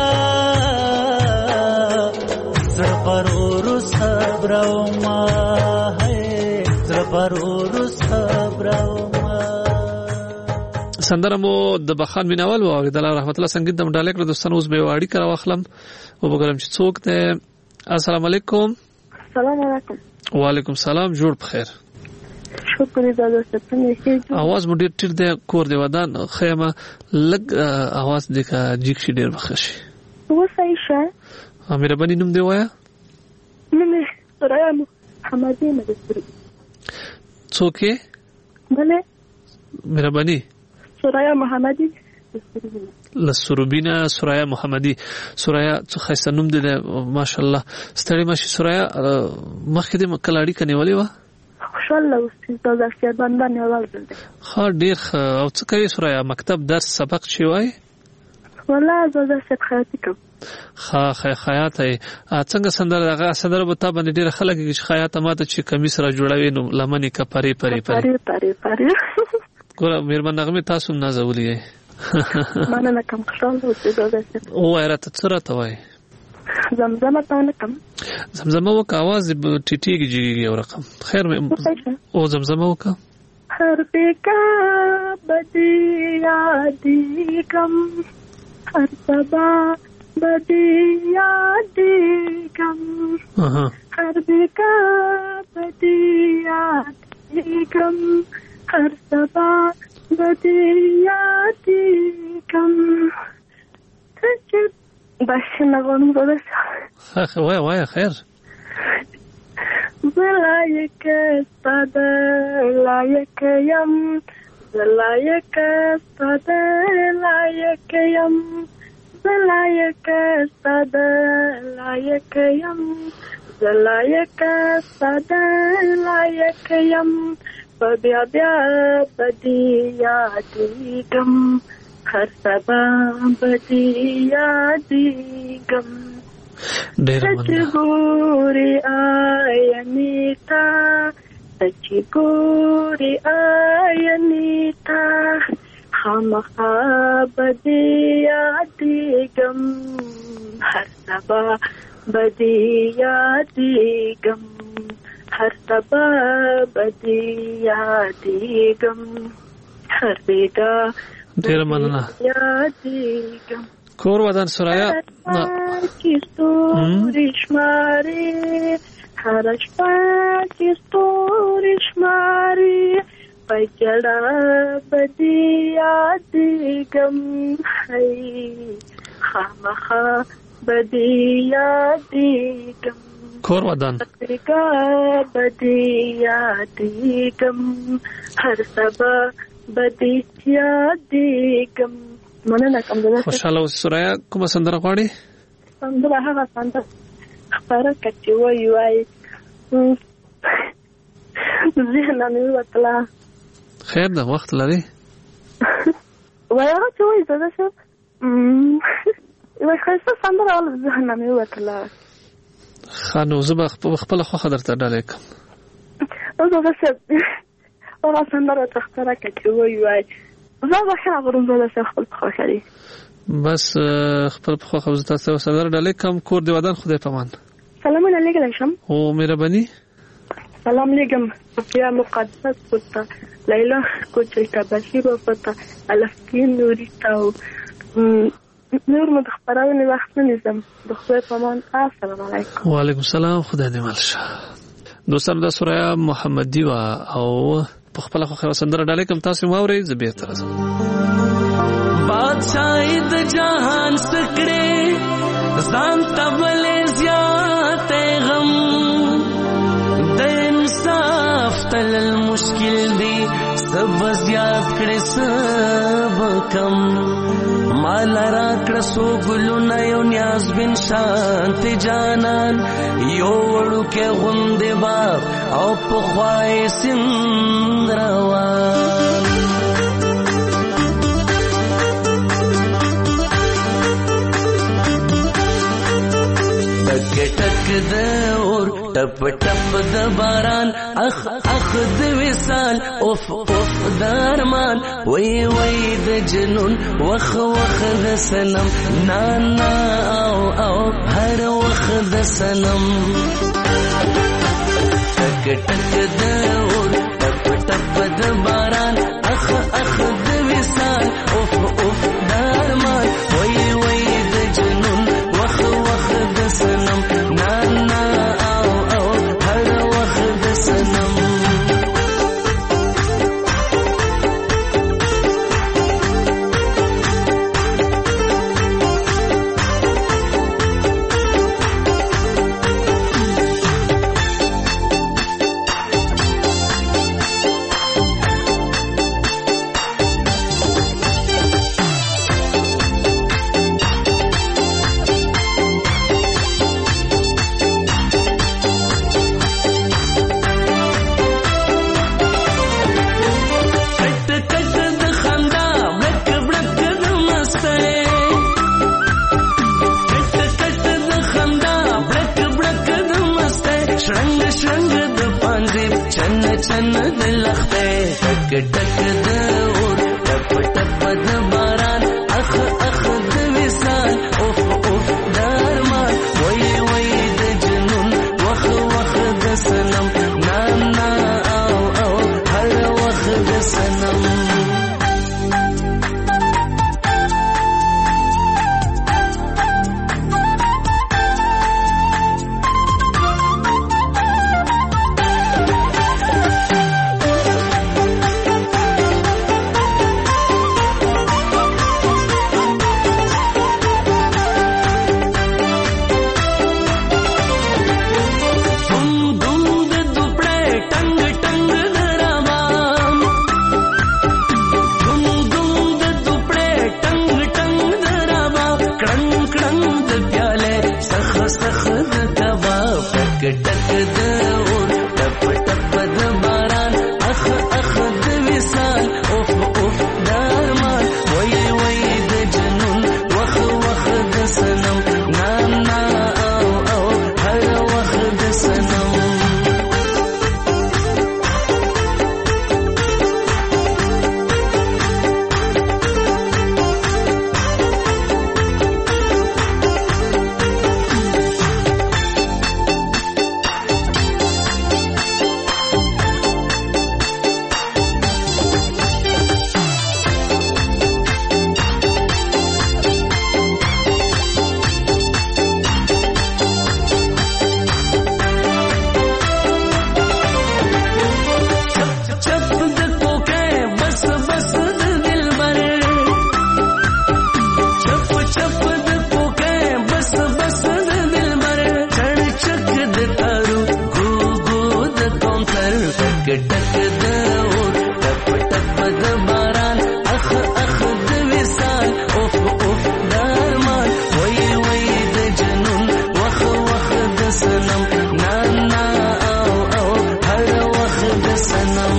N: زر پرورو صبروما زر پرورو
J: سندره مو د بخان میناول او د رحمت الله سنگین د مډالې کړ دوستانو اوس به اړی کړه واخلم او وګورم چې څوک ده. السلام علیکم.
O: السلام علیکم.
J: وعلیکم السلام. جوړ بخیر.
O: شکر زاده ستنه.
J: आवाज مو ډیر ټیر دی کور دی ودان خیمه لګ आवाज د کا جیک شي ډیر بخښي.
O: و صحیح
J: امیر بني نوم دی وایا؟
O: نوم سوریا محمدی مدسری.
J: څوک یې؟
O: بله
J: مهرباني
O: سوریا محمدی
J: لسروبینا. سوریا محمدی. سوریا څو خسته نوم دی ماشاءالله. ستړي ماشي سوریا مخکې د کلاړی کني ولې و؟
O: خوشاله اوسې د ځای باندې اول دی.
J: خا ډیر او څه کوي سوریا؟ مکتب درس سبق چی وای؟
O: والله زه د خیاطی کوم.
J: خا خا خیاط ای څنګه سندره هغه سندره به تا باندې ډیر خلک چې خیاط ماته چې کمیس را جوړوي نو لمنې کا پری پری
O: پری پری پری
J: ګور مهربان نغمه تاسو نه زولې
O: مانه نه کوم خپل اوسې د ځای
J: او راته څه راته وای؟
O: زمزمه ته نه کوم.
J: زمزمه وک आवाज ټیټیږي یو رقم. خیر مې او زمزمه وک
O: هر بیکا بدی یادی کم هر سبا بدی یادی کم هر بیکا بدی یادی کم هر سبا بدی یادی کم تجد باشه نغم بس
J: وای وای خیر
O: زلایک استاد لایک یم زلایک استاد لایک یم زلایک استاد لایک یم زلایک استاد لایک یم بیا بیا بدی یادیګم هر سبا بدی یادیګم سچګوري آینیتا سچګوري آینیتا خامخا بدی یادیګم هر سبا بدی یادیګم هر سبا بدی یادیګم هر بیگا
J: ډیر مننه.
O: یادیګم
J: کور ودان سوریا
O: کی ستوري شماري هر شپه کی ستوري شماري پجړه بدی یادیګم هي خامخا بدی یادیګم
J: کور ودان
O: بدی یادیګم هر سبا بدی یادیګم. مننه کوم د
J: خوشاله اوس سوریا کومه سندره غواړي؟
O: سندره هغه سندره خبره کچې وای وای ذهن مې وتلا.
J: خیر ده وخت لري
O: وای هغه چې وای زده شو وای خاصه سندره ول ذهن مې وتلا.
J: خانو زه خپل خو خبر ته ډالې کوم
O: زه زده شو هغه سندره تختره کچې وای وای زه به خبرم زده شو خپل خوخري
J: بس خپل خو خو تاسو سره ډالې کوم کور دی ودان خدای پامان.
O: سلامونه علیکم شم.
J: او مهرباني
O: سلام علیکم یا مقدس پتا لیلا کوچې کا بشیر پتا الفکین نوري تاو نور مد خبرونه وخت نه نظم د خدای پامان. السلام علیکم.
J: وعلیکم السلام. خدای دې مالشه. دوستانو د سوریا محمدی وا او په خپل خو خیر سندره ډالې کوم تاسو ماوري زبیر تر ځم.
N: بادشاہی د جهان سکړې ځان تبلې زیات غم د انصاف تل مشکل دی سب زیات کړې سب کم مال را کړ سو ګلونه یو نیاز بن شانت جانان یو وړو کې غوندې باب او په خوای سندروا ټک ټک د اور ټپ ټپ د باران اخ اخ د وصال اوف اوف د ارمان وای وای د جنون وخ وخ د سنم نا نا او او هر وخ د سنم ټک ټک د اور ټپ ټپ د باران اخ اخ د وصال ټک ټک د اور ټپ ټپ د باران اخ اخ د وصال اوف اوف د ارمان وای وای د جنون وخ وخ د سنم نا نا او او هر وخ د سنم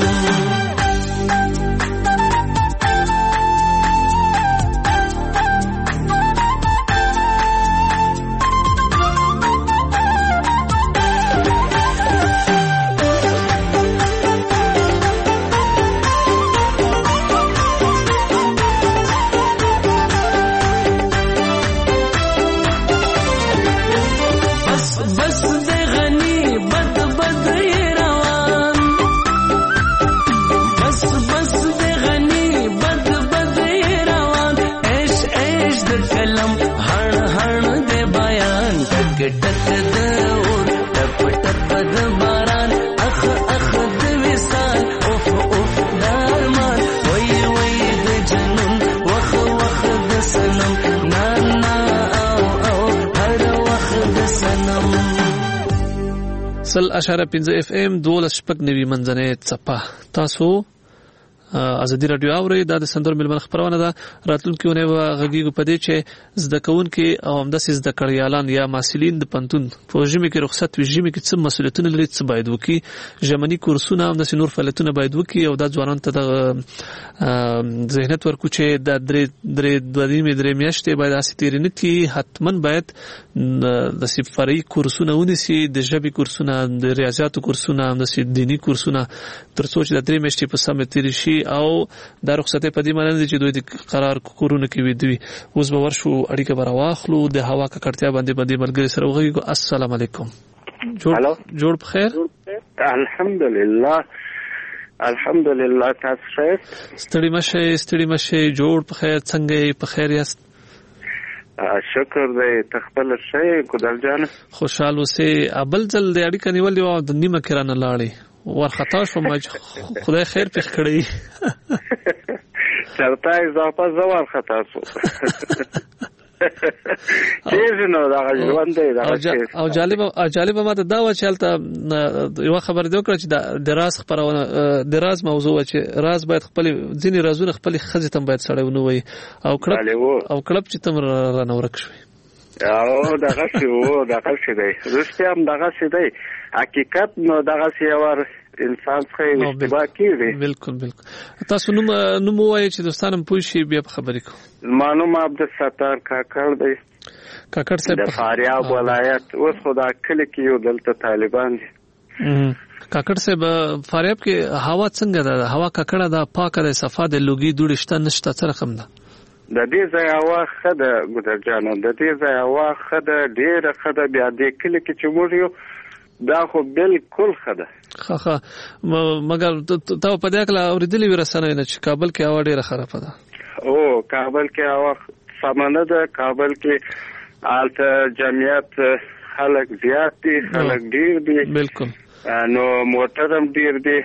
N: سل اشاره پنځه اف ام دولس شپږ نوي منځنۍ څپه تاسو ازادي رادیو اوري دا د سندرو ملمن خبرونه ده راتلونکي ونه غږیږي په دې چې زده کوونکي او همداسې زده کړیالان یا محصلین د پنتون په ژمي کې رخصت وي ژمي کې څه مسولیتونه لري څه باید وکړي ژمني کورسونه همداسې نور فعالیتونه باید وکړي او دا ځوانان ته د ذهنیت ورکو چې د درې درې دوه نیمې درې میاشتې باید اسې تېرې نه کړي حتما باید د فرعي کورسونه ونیسي د ژبې کورسونه د ریاضیاتو کورسونه همداسې دیني کورسونه تر څو چې د درې میاشتې په سمه تېرې شي او دا رخصتې په دې معنی نه چې دوی د قرار کورونه کې وي دوی اوس به ورشو اړیکه به راواخلو د هوا ککړتیا باندې باندې ملګري سره وغږیږو السلام علیکم جوړ جوړ بخیر
P: الحمدلله الحمدلله تاسو ښه
J: ستړي مشه ستړي مشه جوړ بخیر څنګه په خیر یاست
P: شکر دې تخپل ښه ګدل جان
J: خوشاله اوسې ابل ځل د اړیکه نیولې و د نیمه کرانه لاړې ورخطا شو ما خدای خیر پېښ کړی
P: چرته اضافه زوال خطا شو چیز نو دا ژوند دی دا
J: او جالب او جالب ما ته دا و چې الته یو خبر دی وکړه چې د راز خبرونه د راز موضوع چې راز باید خپل ځینې رازونه خپل خزې تم باید سړی ونه وي او کړب او کړب چې تم را نورک شوی
P: او دغه شی وو دغه شی دی رښتیا هم دغه شی دی حقیقت نو دغه شی ور انسان څخه اشتباه کیږي
J: بالکل بالکل تاسو نو نو وایي چې دوستانم پوه شي بیا خبرې کو
P: مانو عبدالستار کاکړ دی
J: کاکړ صاحب
P: د فاریاب ولایت اوس خدا کلی کې یو دلته طالبان دي
J: کاکړ صاحب فاریاب کې هوا څنګه ده هوا ککړه ده پاکه ده صفه ده لوګي دوړ شته نشته څه رقم ده
P: د دې ځای هوا ښه ده ګودر جانو د دې ځای هوا ښه ده ډېره ښه ده بیا دې کلي کې چې موږ یو دا خو بالکل ښه ده
J: ښه ښه مګر تا په دې اړه اورېدلې وې رسنۍ نه چې کابل کې هوا ډېره خرابه ده
P: او کابل کې هوا سمه نه ده کابل کې هلته جمعیت خلک زیات دي خلک ډېر دي
J: بالکل
P: نو موټر هم ډېر دي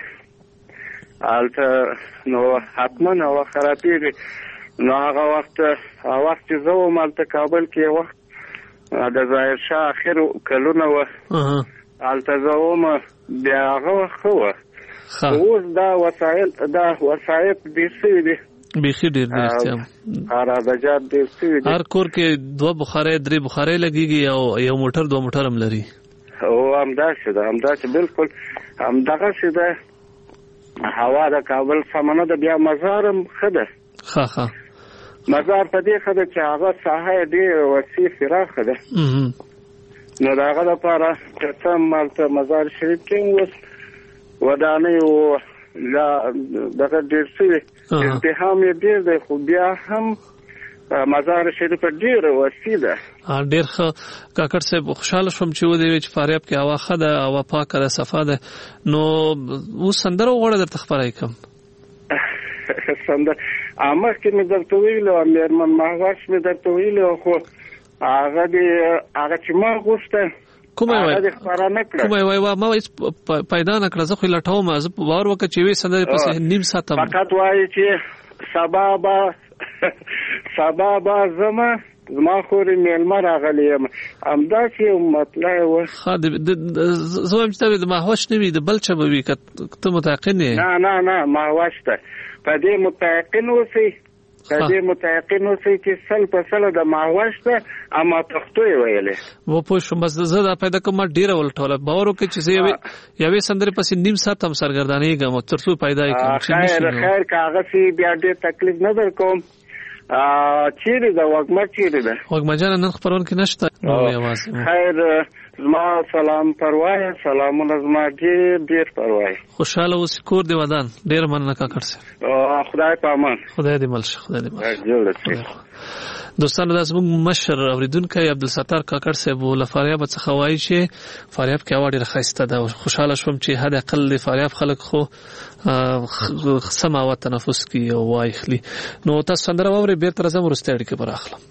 P: هلته نو حتما هوا خرابېږي نو هغه وخت هغه وخت چې زه وم هلته کابل کې وخت د ظاهر شاه اخر کلونه وه هلته زه وم بیا هغه وخت ښه وه اوس دا وسایل دا وسایل ډېر شوي دي
J: بیخي ډېر ډېر
P: خرابجات ډېر شوي دي
J: هر کور کې دوه بخارۍ درې بخارۍ لګېږي او یو موټر دوه موټر هم لري
P: او همداسې ده همداسې بالکل همدغسې ده هوا د کابل سمه نه ده بیا مزار هم ښه ده
J: ښه ښه
P: مزار په دې ښه ده چې هغه ساحه یې ډېره وسیع پراخه ده نو د هغه لپاره چې څه هم هلته مزار شریف کې اوس ودانۍ و دغه ډېر شوي ازدحام یې ډېر دی خو بیا هم مزار شریف ډېره وسیع ده
J: ډېر ښه کاکړ صاحب خوشحاله شوم چې ودې چې فاریاب کې هوا ښه ده هوا پاکه ده صفا ده نو اوس سندره وغواړه درته خپره کړم
P: سندره مخکې مې درته ویلي وه مېرمن مهوش مې درته ویلي وه خو هغه دې هغه چې ما غوښته
J: کومه وای
P: هغه دې خپره نه کړه
J: کومه وای ما هیڅ پیدا نه کړه زه خو لټوم زه باور وکړه چې وې سندرې پسې نیم ساعت
P: فقط وایي چې سبا به سبا به زما زما خورې میلمه راغلی یم همداسې یو مطلع و
J: ښه زه وایم چې ته د ماهوش نه وي د بل چا به وي که ته متیقن یې
P: نه نه نه ماهوش ته په دې متیقن اوسئ په دې متیقن اوسئ چې سل په سله د ماهوش ته اما پښتو یې ویلې
J: و پوه شوم بس زه دا پیدا کوم ما ډېره ولټوله باور وکړئ چې زه یوې یوې سندرې پسې نیم ساعت هم سرګردانېږم تر څو پیدا یې کړم
P: خیر خیر که هغسې بیا ډېر تکلیف نه در کوم چیرې ده وږمه چیرې ده
J: وږمه جانه نن خپرونه کې نشته
P: خیر زما سلام پروایه سلامونه زما ډېر ډېر پروایه
J: خوشحاله اوسې کور دې ودان ډېره مننه کاکړ صاحب
P: خدای په امان
J: خدای دې مل شه خدای دې مل شه دوستانو دا زموږ مشر اوریدونکی عبدالستار کاکړ صاحب له فاریاب څخه وایي چې فاریاب کې هوا ډېره ښایسته ده خوشحاله شوم چې حد اقل د فاریاب خلک خو سمه هوا تنفس کوي او وایي خلي نو تاسو سندره واورئ بېرته راځم وروستۍ اړیکې به راخلم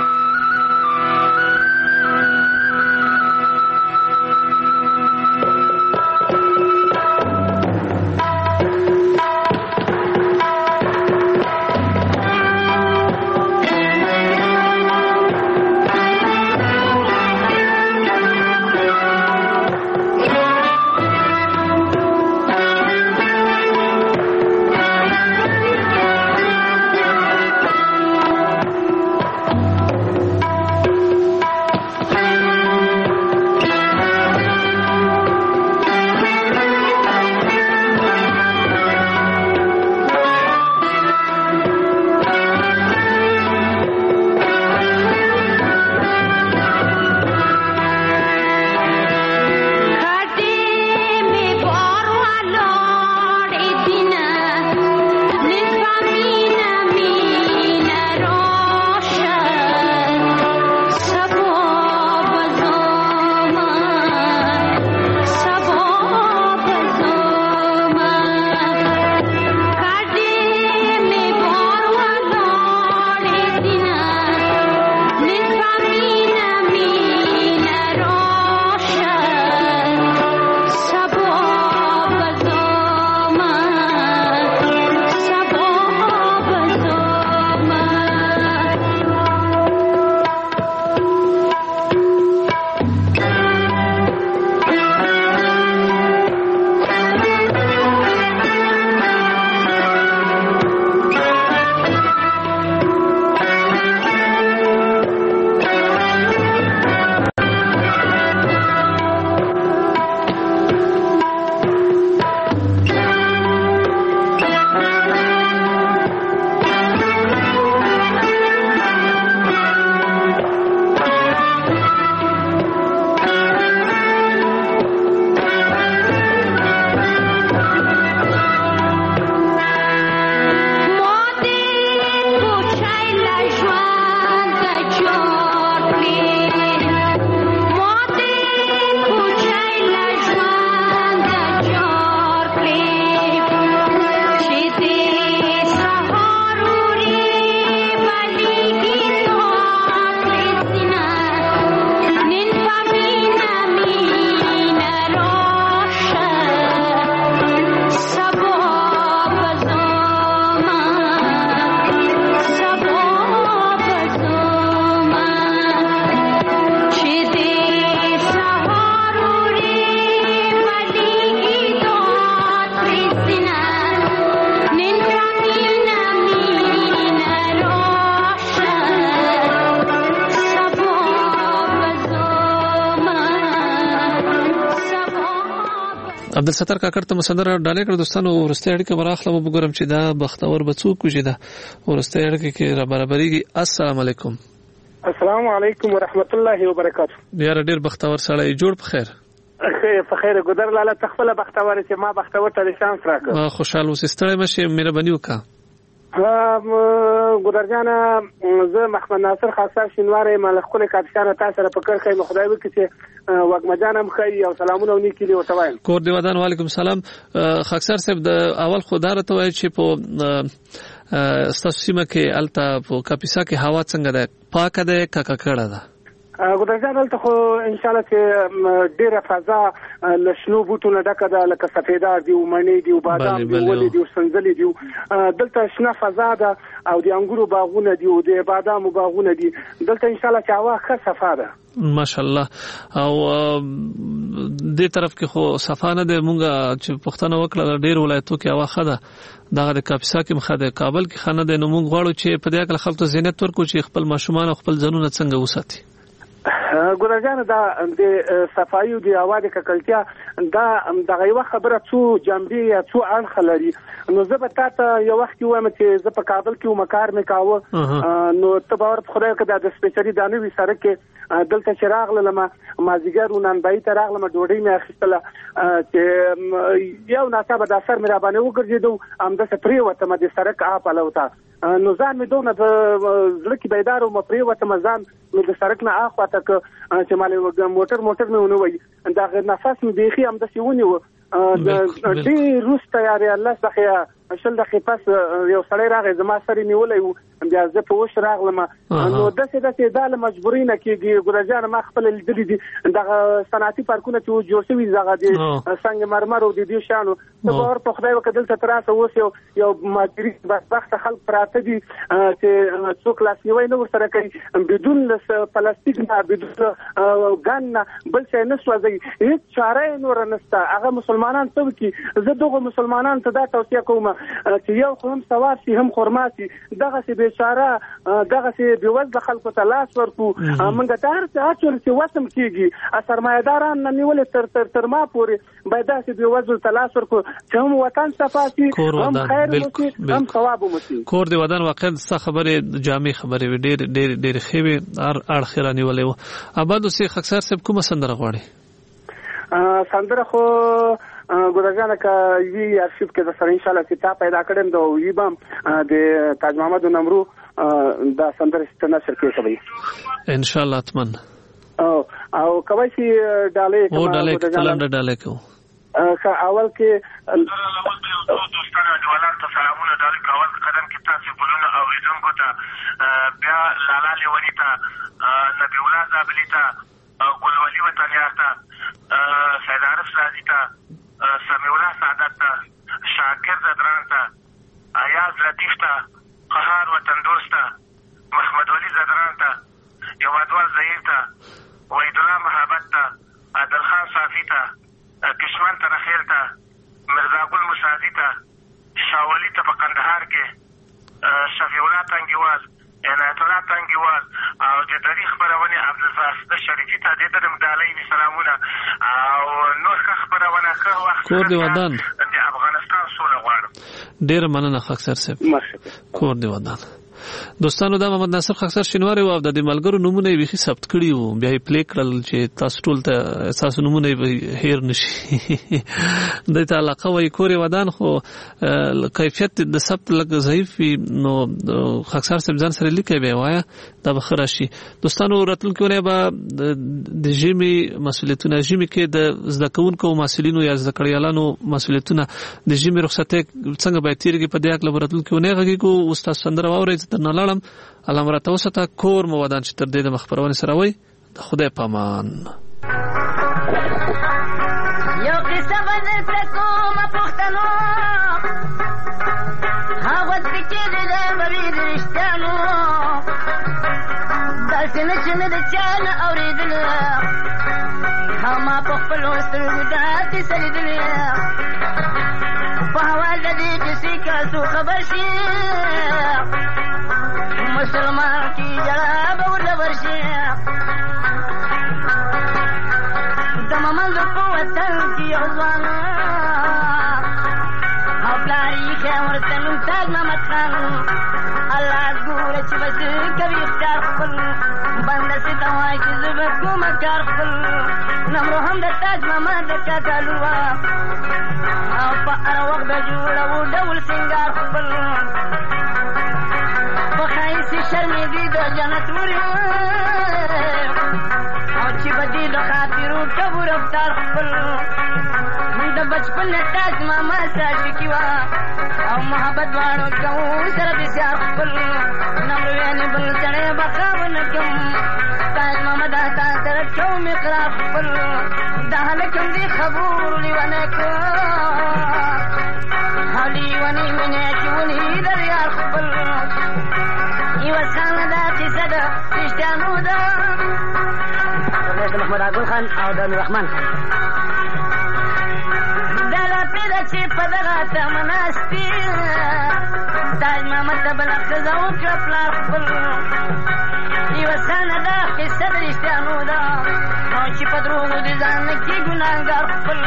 J: عبدالستار کاکړ ته مسندره ډالې کړ دوستانو ورسته اړیکه براخلم وګورم چې دا بختور به څوک وي دا ورسته اړیکه کې را برابرېږي. السلام علیکم.
Q: السلام علیکم ورحمت الله وبرکاته.
J: بیا ډیر بختور سړی جوړ په خیر.
Q: خیر په خیر ګذر لاله تخفله بختور چې ما بختور ته شانس راکړ.
J: خوشاله اوسې ستړی مشه مهرباني وکړه.
Q: ګذر جان زه محمد ناصر خاصه شینواری ملخل کاپشان تاسو سره پکړ خیر خدای وکړي چې وګم جانم خیر او سلامونه ونیکلی او توایم
J: کور دی ودان. وعلیکم سلام. خاکسر صاحب د اول خدای ته وای چې په ستاسو سیمه کې الته په کاپیسا کې هوا څنګه ده؟ پاکه ده کا ککړه ده؟
Q: ګودرجان دلته خو ان شاء الله چې ډیره فضا له شنو بوټو نه ډکه ده، لکه سفیدار دي، مڼې دي، بادام دي، ولې دي، سنځلې دي. دلته شنه فضا ده او د انګورو باغونه دي او د بادامو باغونه دي. دلته ان شاء الله چې هوا ښه صفا ده
J: ماشاءالله. او دې طرف کې خو صفا نه ده، مونږه چې پښتنه وکړه ډیر ولایتو کې هوا ښه ده، دغه د کاپیسا کې مخه ده، کابل کې خنه ده. نو مونږ غواړو چې په دې کې خلکو زینت ورکو چې خپل ماشومان او خپل ځانونه څنګه وساتي.
Q: ګورجان دا د صفایي او د هوا د ککړتیا دا دغه یو خبره څو جنبې یا څو اړخ لري. نو زه به تاسو یو وخت وایم چې زه په کابل کې ومکار مې کاوه، نو ته باور خدای کده د سپیشلی دانوي سره کې دلته چراغ لمه مازیګر وننبای ته راغلم، ډوډۍ مې اخیستله چې یو ناڅاپه د اثر مې را باندې وګرځېدو، همداسې پرېوتم د سړک اپلو ته. نو ځان مې دونه په زړه کې بیدار وم، پرېوتم ځان نو د سړک نه اخواته چې مالې موټر موټر مې ونه وایي، دغه نفس مې بیخي همداسې ونیو. ډېر وروسته یارې الله څخه شل دقیقې پس یو سړی راغی زما سر یې نیولی و، بیا زه په وش راغلم. نو داسې داسې دا له مجبورۍ نه کېږي ګورجانه. ما خپله لیدلي دي دغه صنعتي پارکونه چې جوړ شوي دغه د سنگ مرمر او د دې شیانو، ته باور په خدای وکړه دلته تر اوسه اوس یو یو مهاجري بدبخته خلک پراته دي چې څوک لاسنیوی نه ورسره کوي، بدون پلاستیک نه، بدون ګن نه، بل شی نه سوځوي، هېڅ چاره یې نوره نشته. هغه مسلمانان څه وکړي؟ زه دغو مسلمانانو ته دا توصیه کوم چې یو خو هم ثواب شي هم خرما شي، دغسې بېچاره دغسې بېوزله خلکو ته لاس ورکړو. موږ ته هر څه اچول چې وسم کېږي، سرمایهداران نه نیولې تر تر تر ما پورې باید داسې بېوزلو ته لاس ورکړو چې هم وطن صفا شي، هم خیر وشي، هم ثواب وموسي.
J: کور د وطن واقعا ستا خبرې جامع خبرې وې، ډېرې ډېرې ډېرې ښې وې، هر اړخ یې رانیولی و. اباد اوسې خاکسار صاحب کومه سندره غواړې؟
Q: سندره خو ګورجانه که وی ارشیف کې د سره ان شاء الله چې تا پیدا کړم د وی بم د تاج محمد نمرو دا سندره ستنه شرکې کوي
J: ان شاء الله اتمن.
Q: او او کوي چې ډالې
J: او ډالې کلند ډالې کو
Q: که اول کې
R: دوستانو جوالان ته سلامونه، ډالې کول قدم کې تاسو بلونه اوریدونکو ته، بیا لالا لیونی ته، نبی الله زابلی ته، ګلولي وطنیار ته، سید عارف سازي ته، سمیع الله سعادت ته، شاکر زدران ته، ایاز لطیف ته، قهار وطن دوست ته، محمد ولی زدران ته، یوادوال زهیر ته، وحید الله محبت ته، عادل خان صافی ته، کشمن ترخیل ته، مرزا ګل مساعدي ته، شاولی ته په قندهار کې، شفیع الله تنګیوال، عنایت الله تنګیوال او د تاریخ خبرونه عبدالفاسد شریفی ته دې ته مدالۍ سلامونه. او نور ښه خبرونه ښه وخت
J: کور دی ودان
R: د افغانستان سوله غواړم.
J: ډېره مننه خاکسار صاحب، کور دی ودان. دوستانو دا محمد ناصر خاکسار شینواری و د دې ملګرو نمونه یې بیخي ثبت کړي وو، بیا یې پلی کړل چې تاسو ټول ته ستاسو نمونه یې هیر نشي. دې ته علاقه وایي کور یې ودان، خو کیفیت د ثبت لږ ضعیف وي. نو خاکسار صاحب ځان سره لیکئ بیا وایه دا به ښه راشي. دوستانو راتلونکې اونۍ به د ژمي مسؤلیتونه، ژمي کې د زده کوونکو مسؤلینو یا زده کړیالانو مسؤلیتونه د ژمي رخصتۍ څنګه باید تېرېږي په دې هکله به راتلونکې اونۍ غږېږو. اوس تاسو سندره واورئ، زه درنه لاړم. الله مو راته وساته، کور مو ودان. چې تر دې د خپرونې سره وئ د خدای په امان.
L: یو قصه به درته کومه پښتنو، هغه چې د مړي د رښتیانو، داسې نه چې مې د چا نه اورېدلې، ما په خپلو سترګو داسې څه لیدلې. په حوال د دې کیسې که څوک خبر شي، مسلمان کی جړه به ورله ورشي. د ممند په وطن کې یو ځوان او پلار یې ښه ورته نوم تاج محمد خان. الله ګوره چې به څه کوي اختیار خپل، بنده سې ته وایي چې زه به کومه کار خپل. نمرو هم د تاج محمد د کاکا لور وه، او په هر وخت به جوړوو ډول سینګار خپل. شرمېږي د جنت ورې، او چې به دې د خاطرو ټبو رفتار خپل. د بچپن نه تاج ماما ساشکي وه، او محبت دواړو کوو سره بسیار خپل. نمرویانې بل سړی به خواب نه کړم، تاج محمد
S: بچو مقرار خپل دا هلکم دی خبور لیونه که لیونی منه چې ونی در یار خپل یوه څانګه دا کیسه ده رښتیانو ده د محمد عګل خان او د نوررحمن دا لاپې ده چې په دغه تمه ناستې تاج محمد ته بله ښځه وکړه پلار خپل یوه څانګه دا کیسه د رښتیانو ده او چې په دروغو د ځان نه کي ګناهګار خپل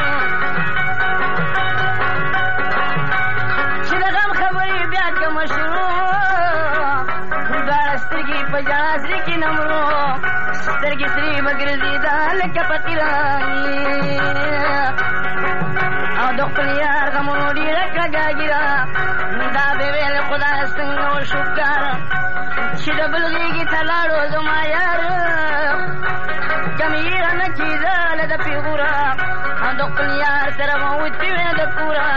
S: چې د غم خبرې بیا کمه شروع دواړه سترګې په ژړا سرې کې نمرو سترګې سرې به ګرځېده لکه په تیرانې او د خپل یار غمونو ډېره کړه ګاګیره دا به ویل خدای څنګه وشو کار چې د بل غېږې ته لاړو زما یار کم یې رانه کېده له د پیغوره او د خپل یار سره به وتې وې د کوره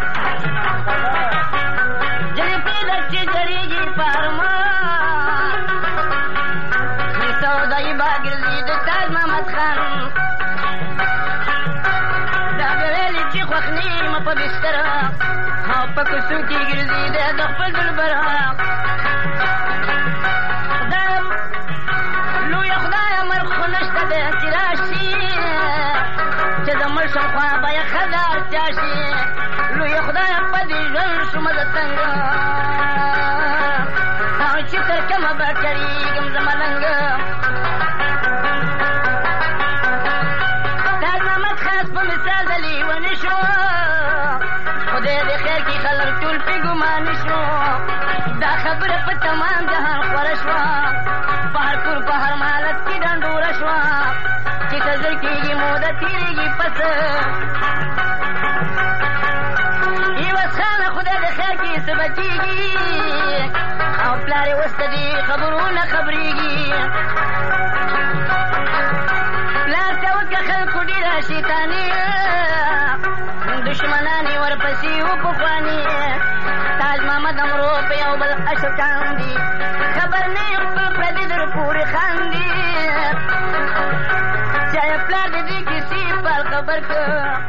S: جلی پیدا چې جریږي پارمان سودایي به ګرځي د تاج محمد خان دا به ویلې چې خوښ نیمه په بستره او په کوڅو کې ګرځي د خپل دلبره دا لویه خدایه مرګ خو نشته دی چې راشي چې د مړ شم خوا به یې ښځه اړتیا شي لویه خدایه په دې ژوند شومه زه تنګه او چې تر کومه به کړېږم زه ملنګه تاج محمد خاص په مثال د لیونې شو خدای دې خیر کړي خلک ټول پرې ګمانې شو دا خبره په تمام جهان خوره شوه په هر کور په هر مالت کې ډنډوره شوه چې ته زر کېږي موده تېرېږي پس یوه خانه خدای د خیر کې څه به کېږي او پلار یې اوس ته دې خبرونه خبرېږي پلار ته وکړه خلکو ډېره شیطاني دشمنان یې ورپسې و پخواني تاج محمد امرو په یو بل اشکان دي خبر نه یې خپل پردي در پورې خاندي چا یې پلار د دې کیسې پال خبر کړ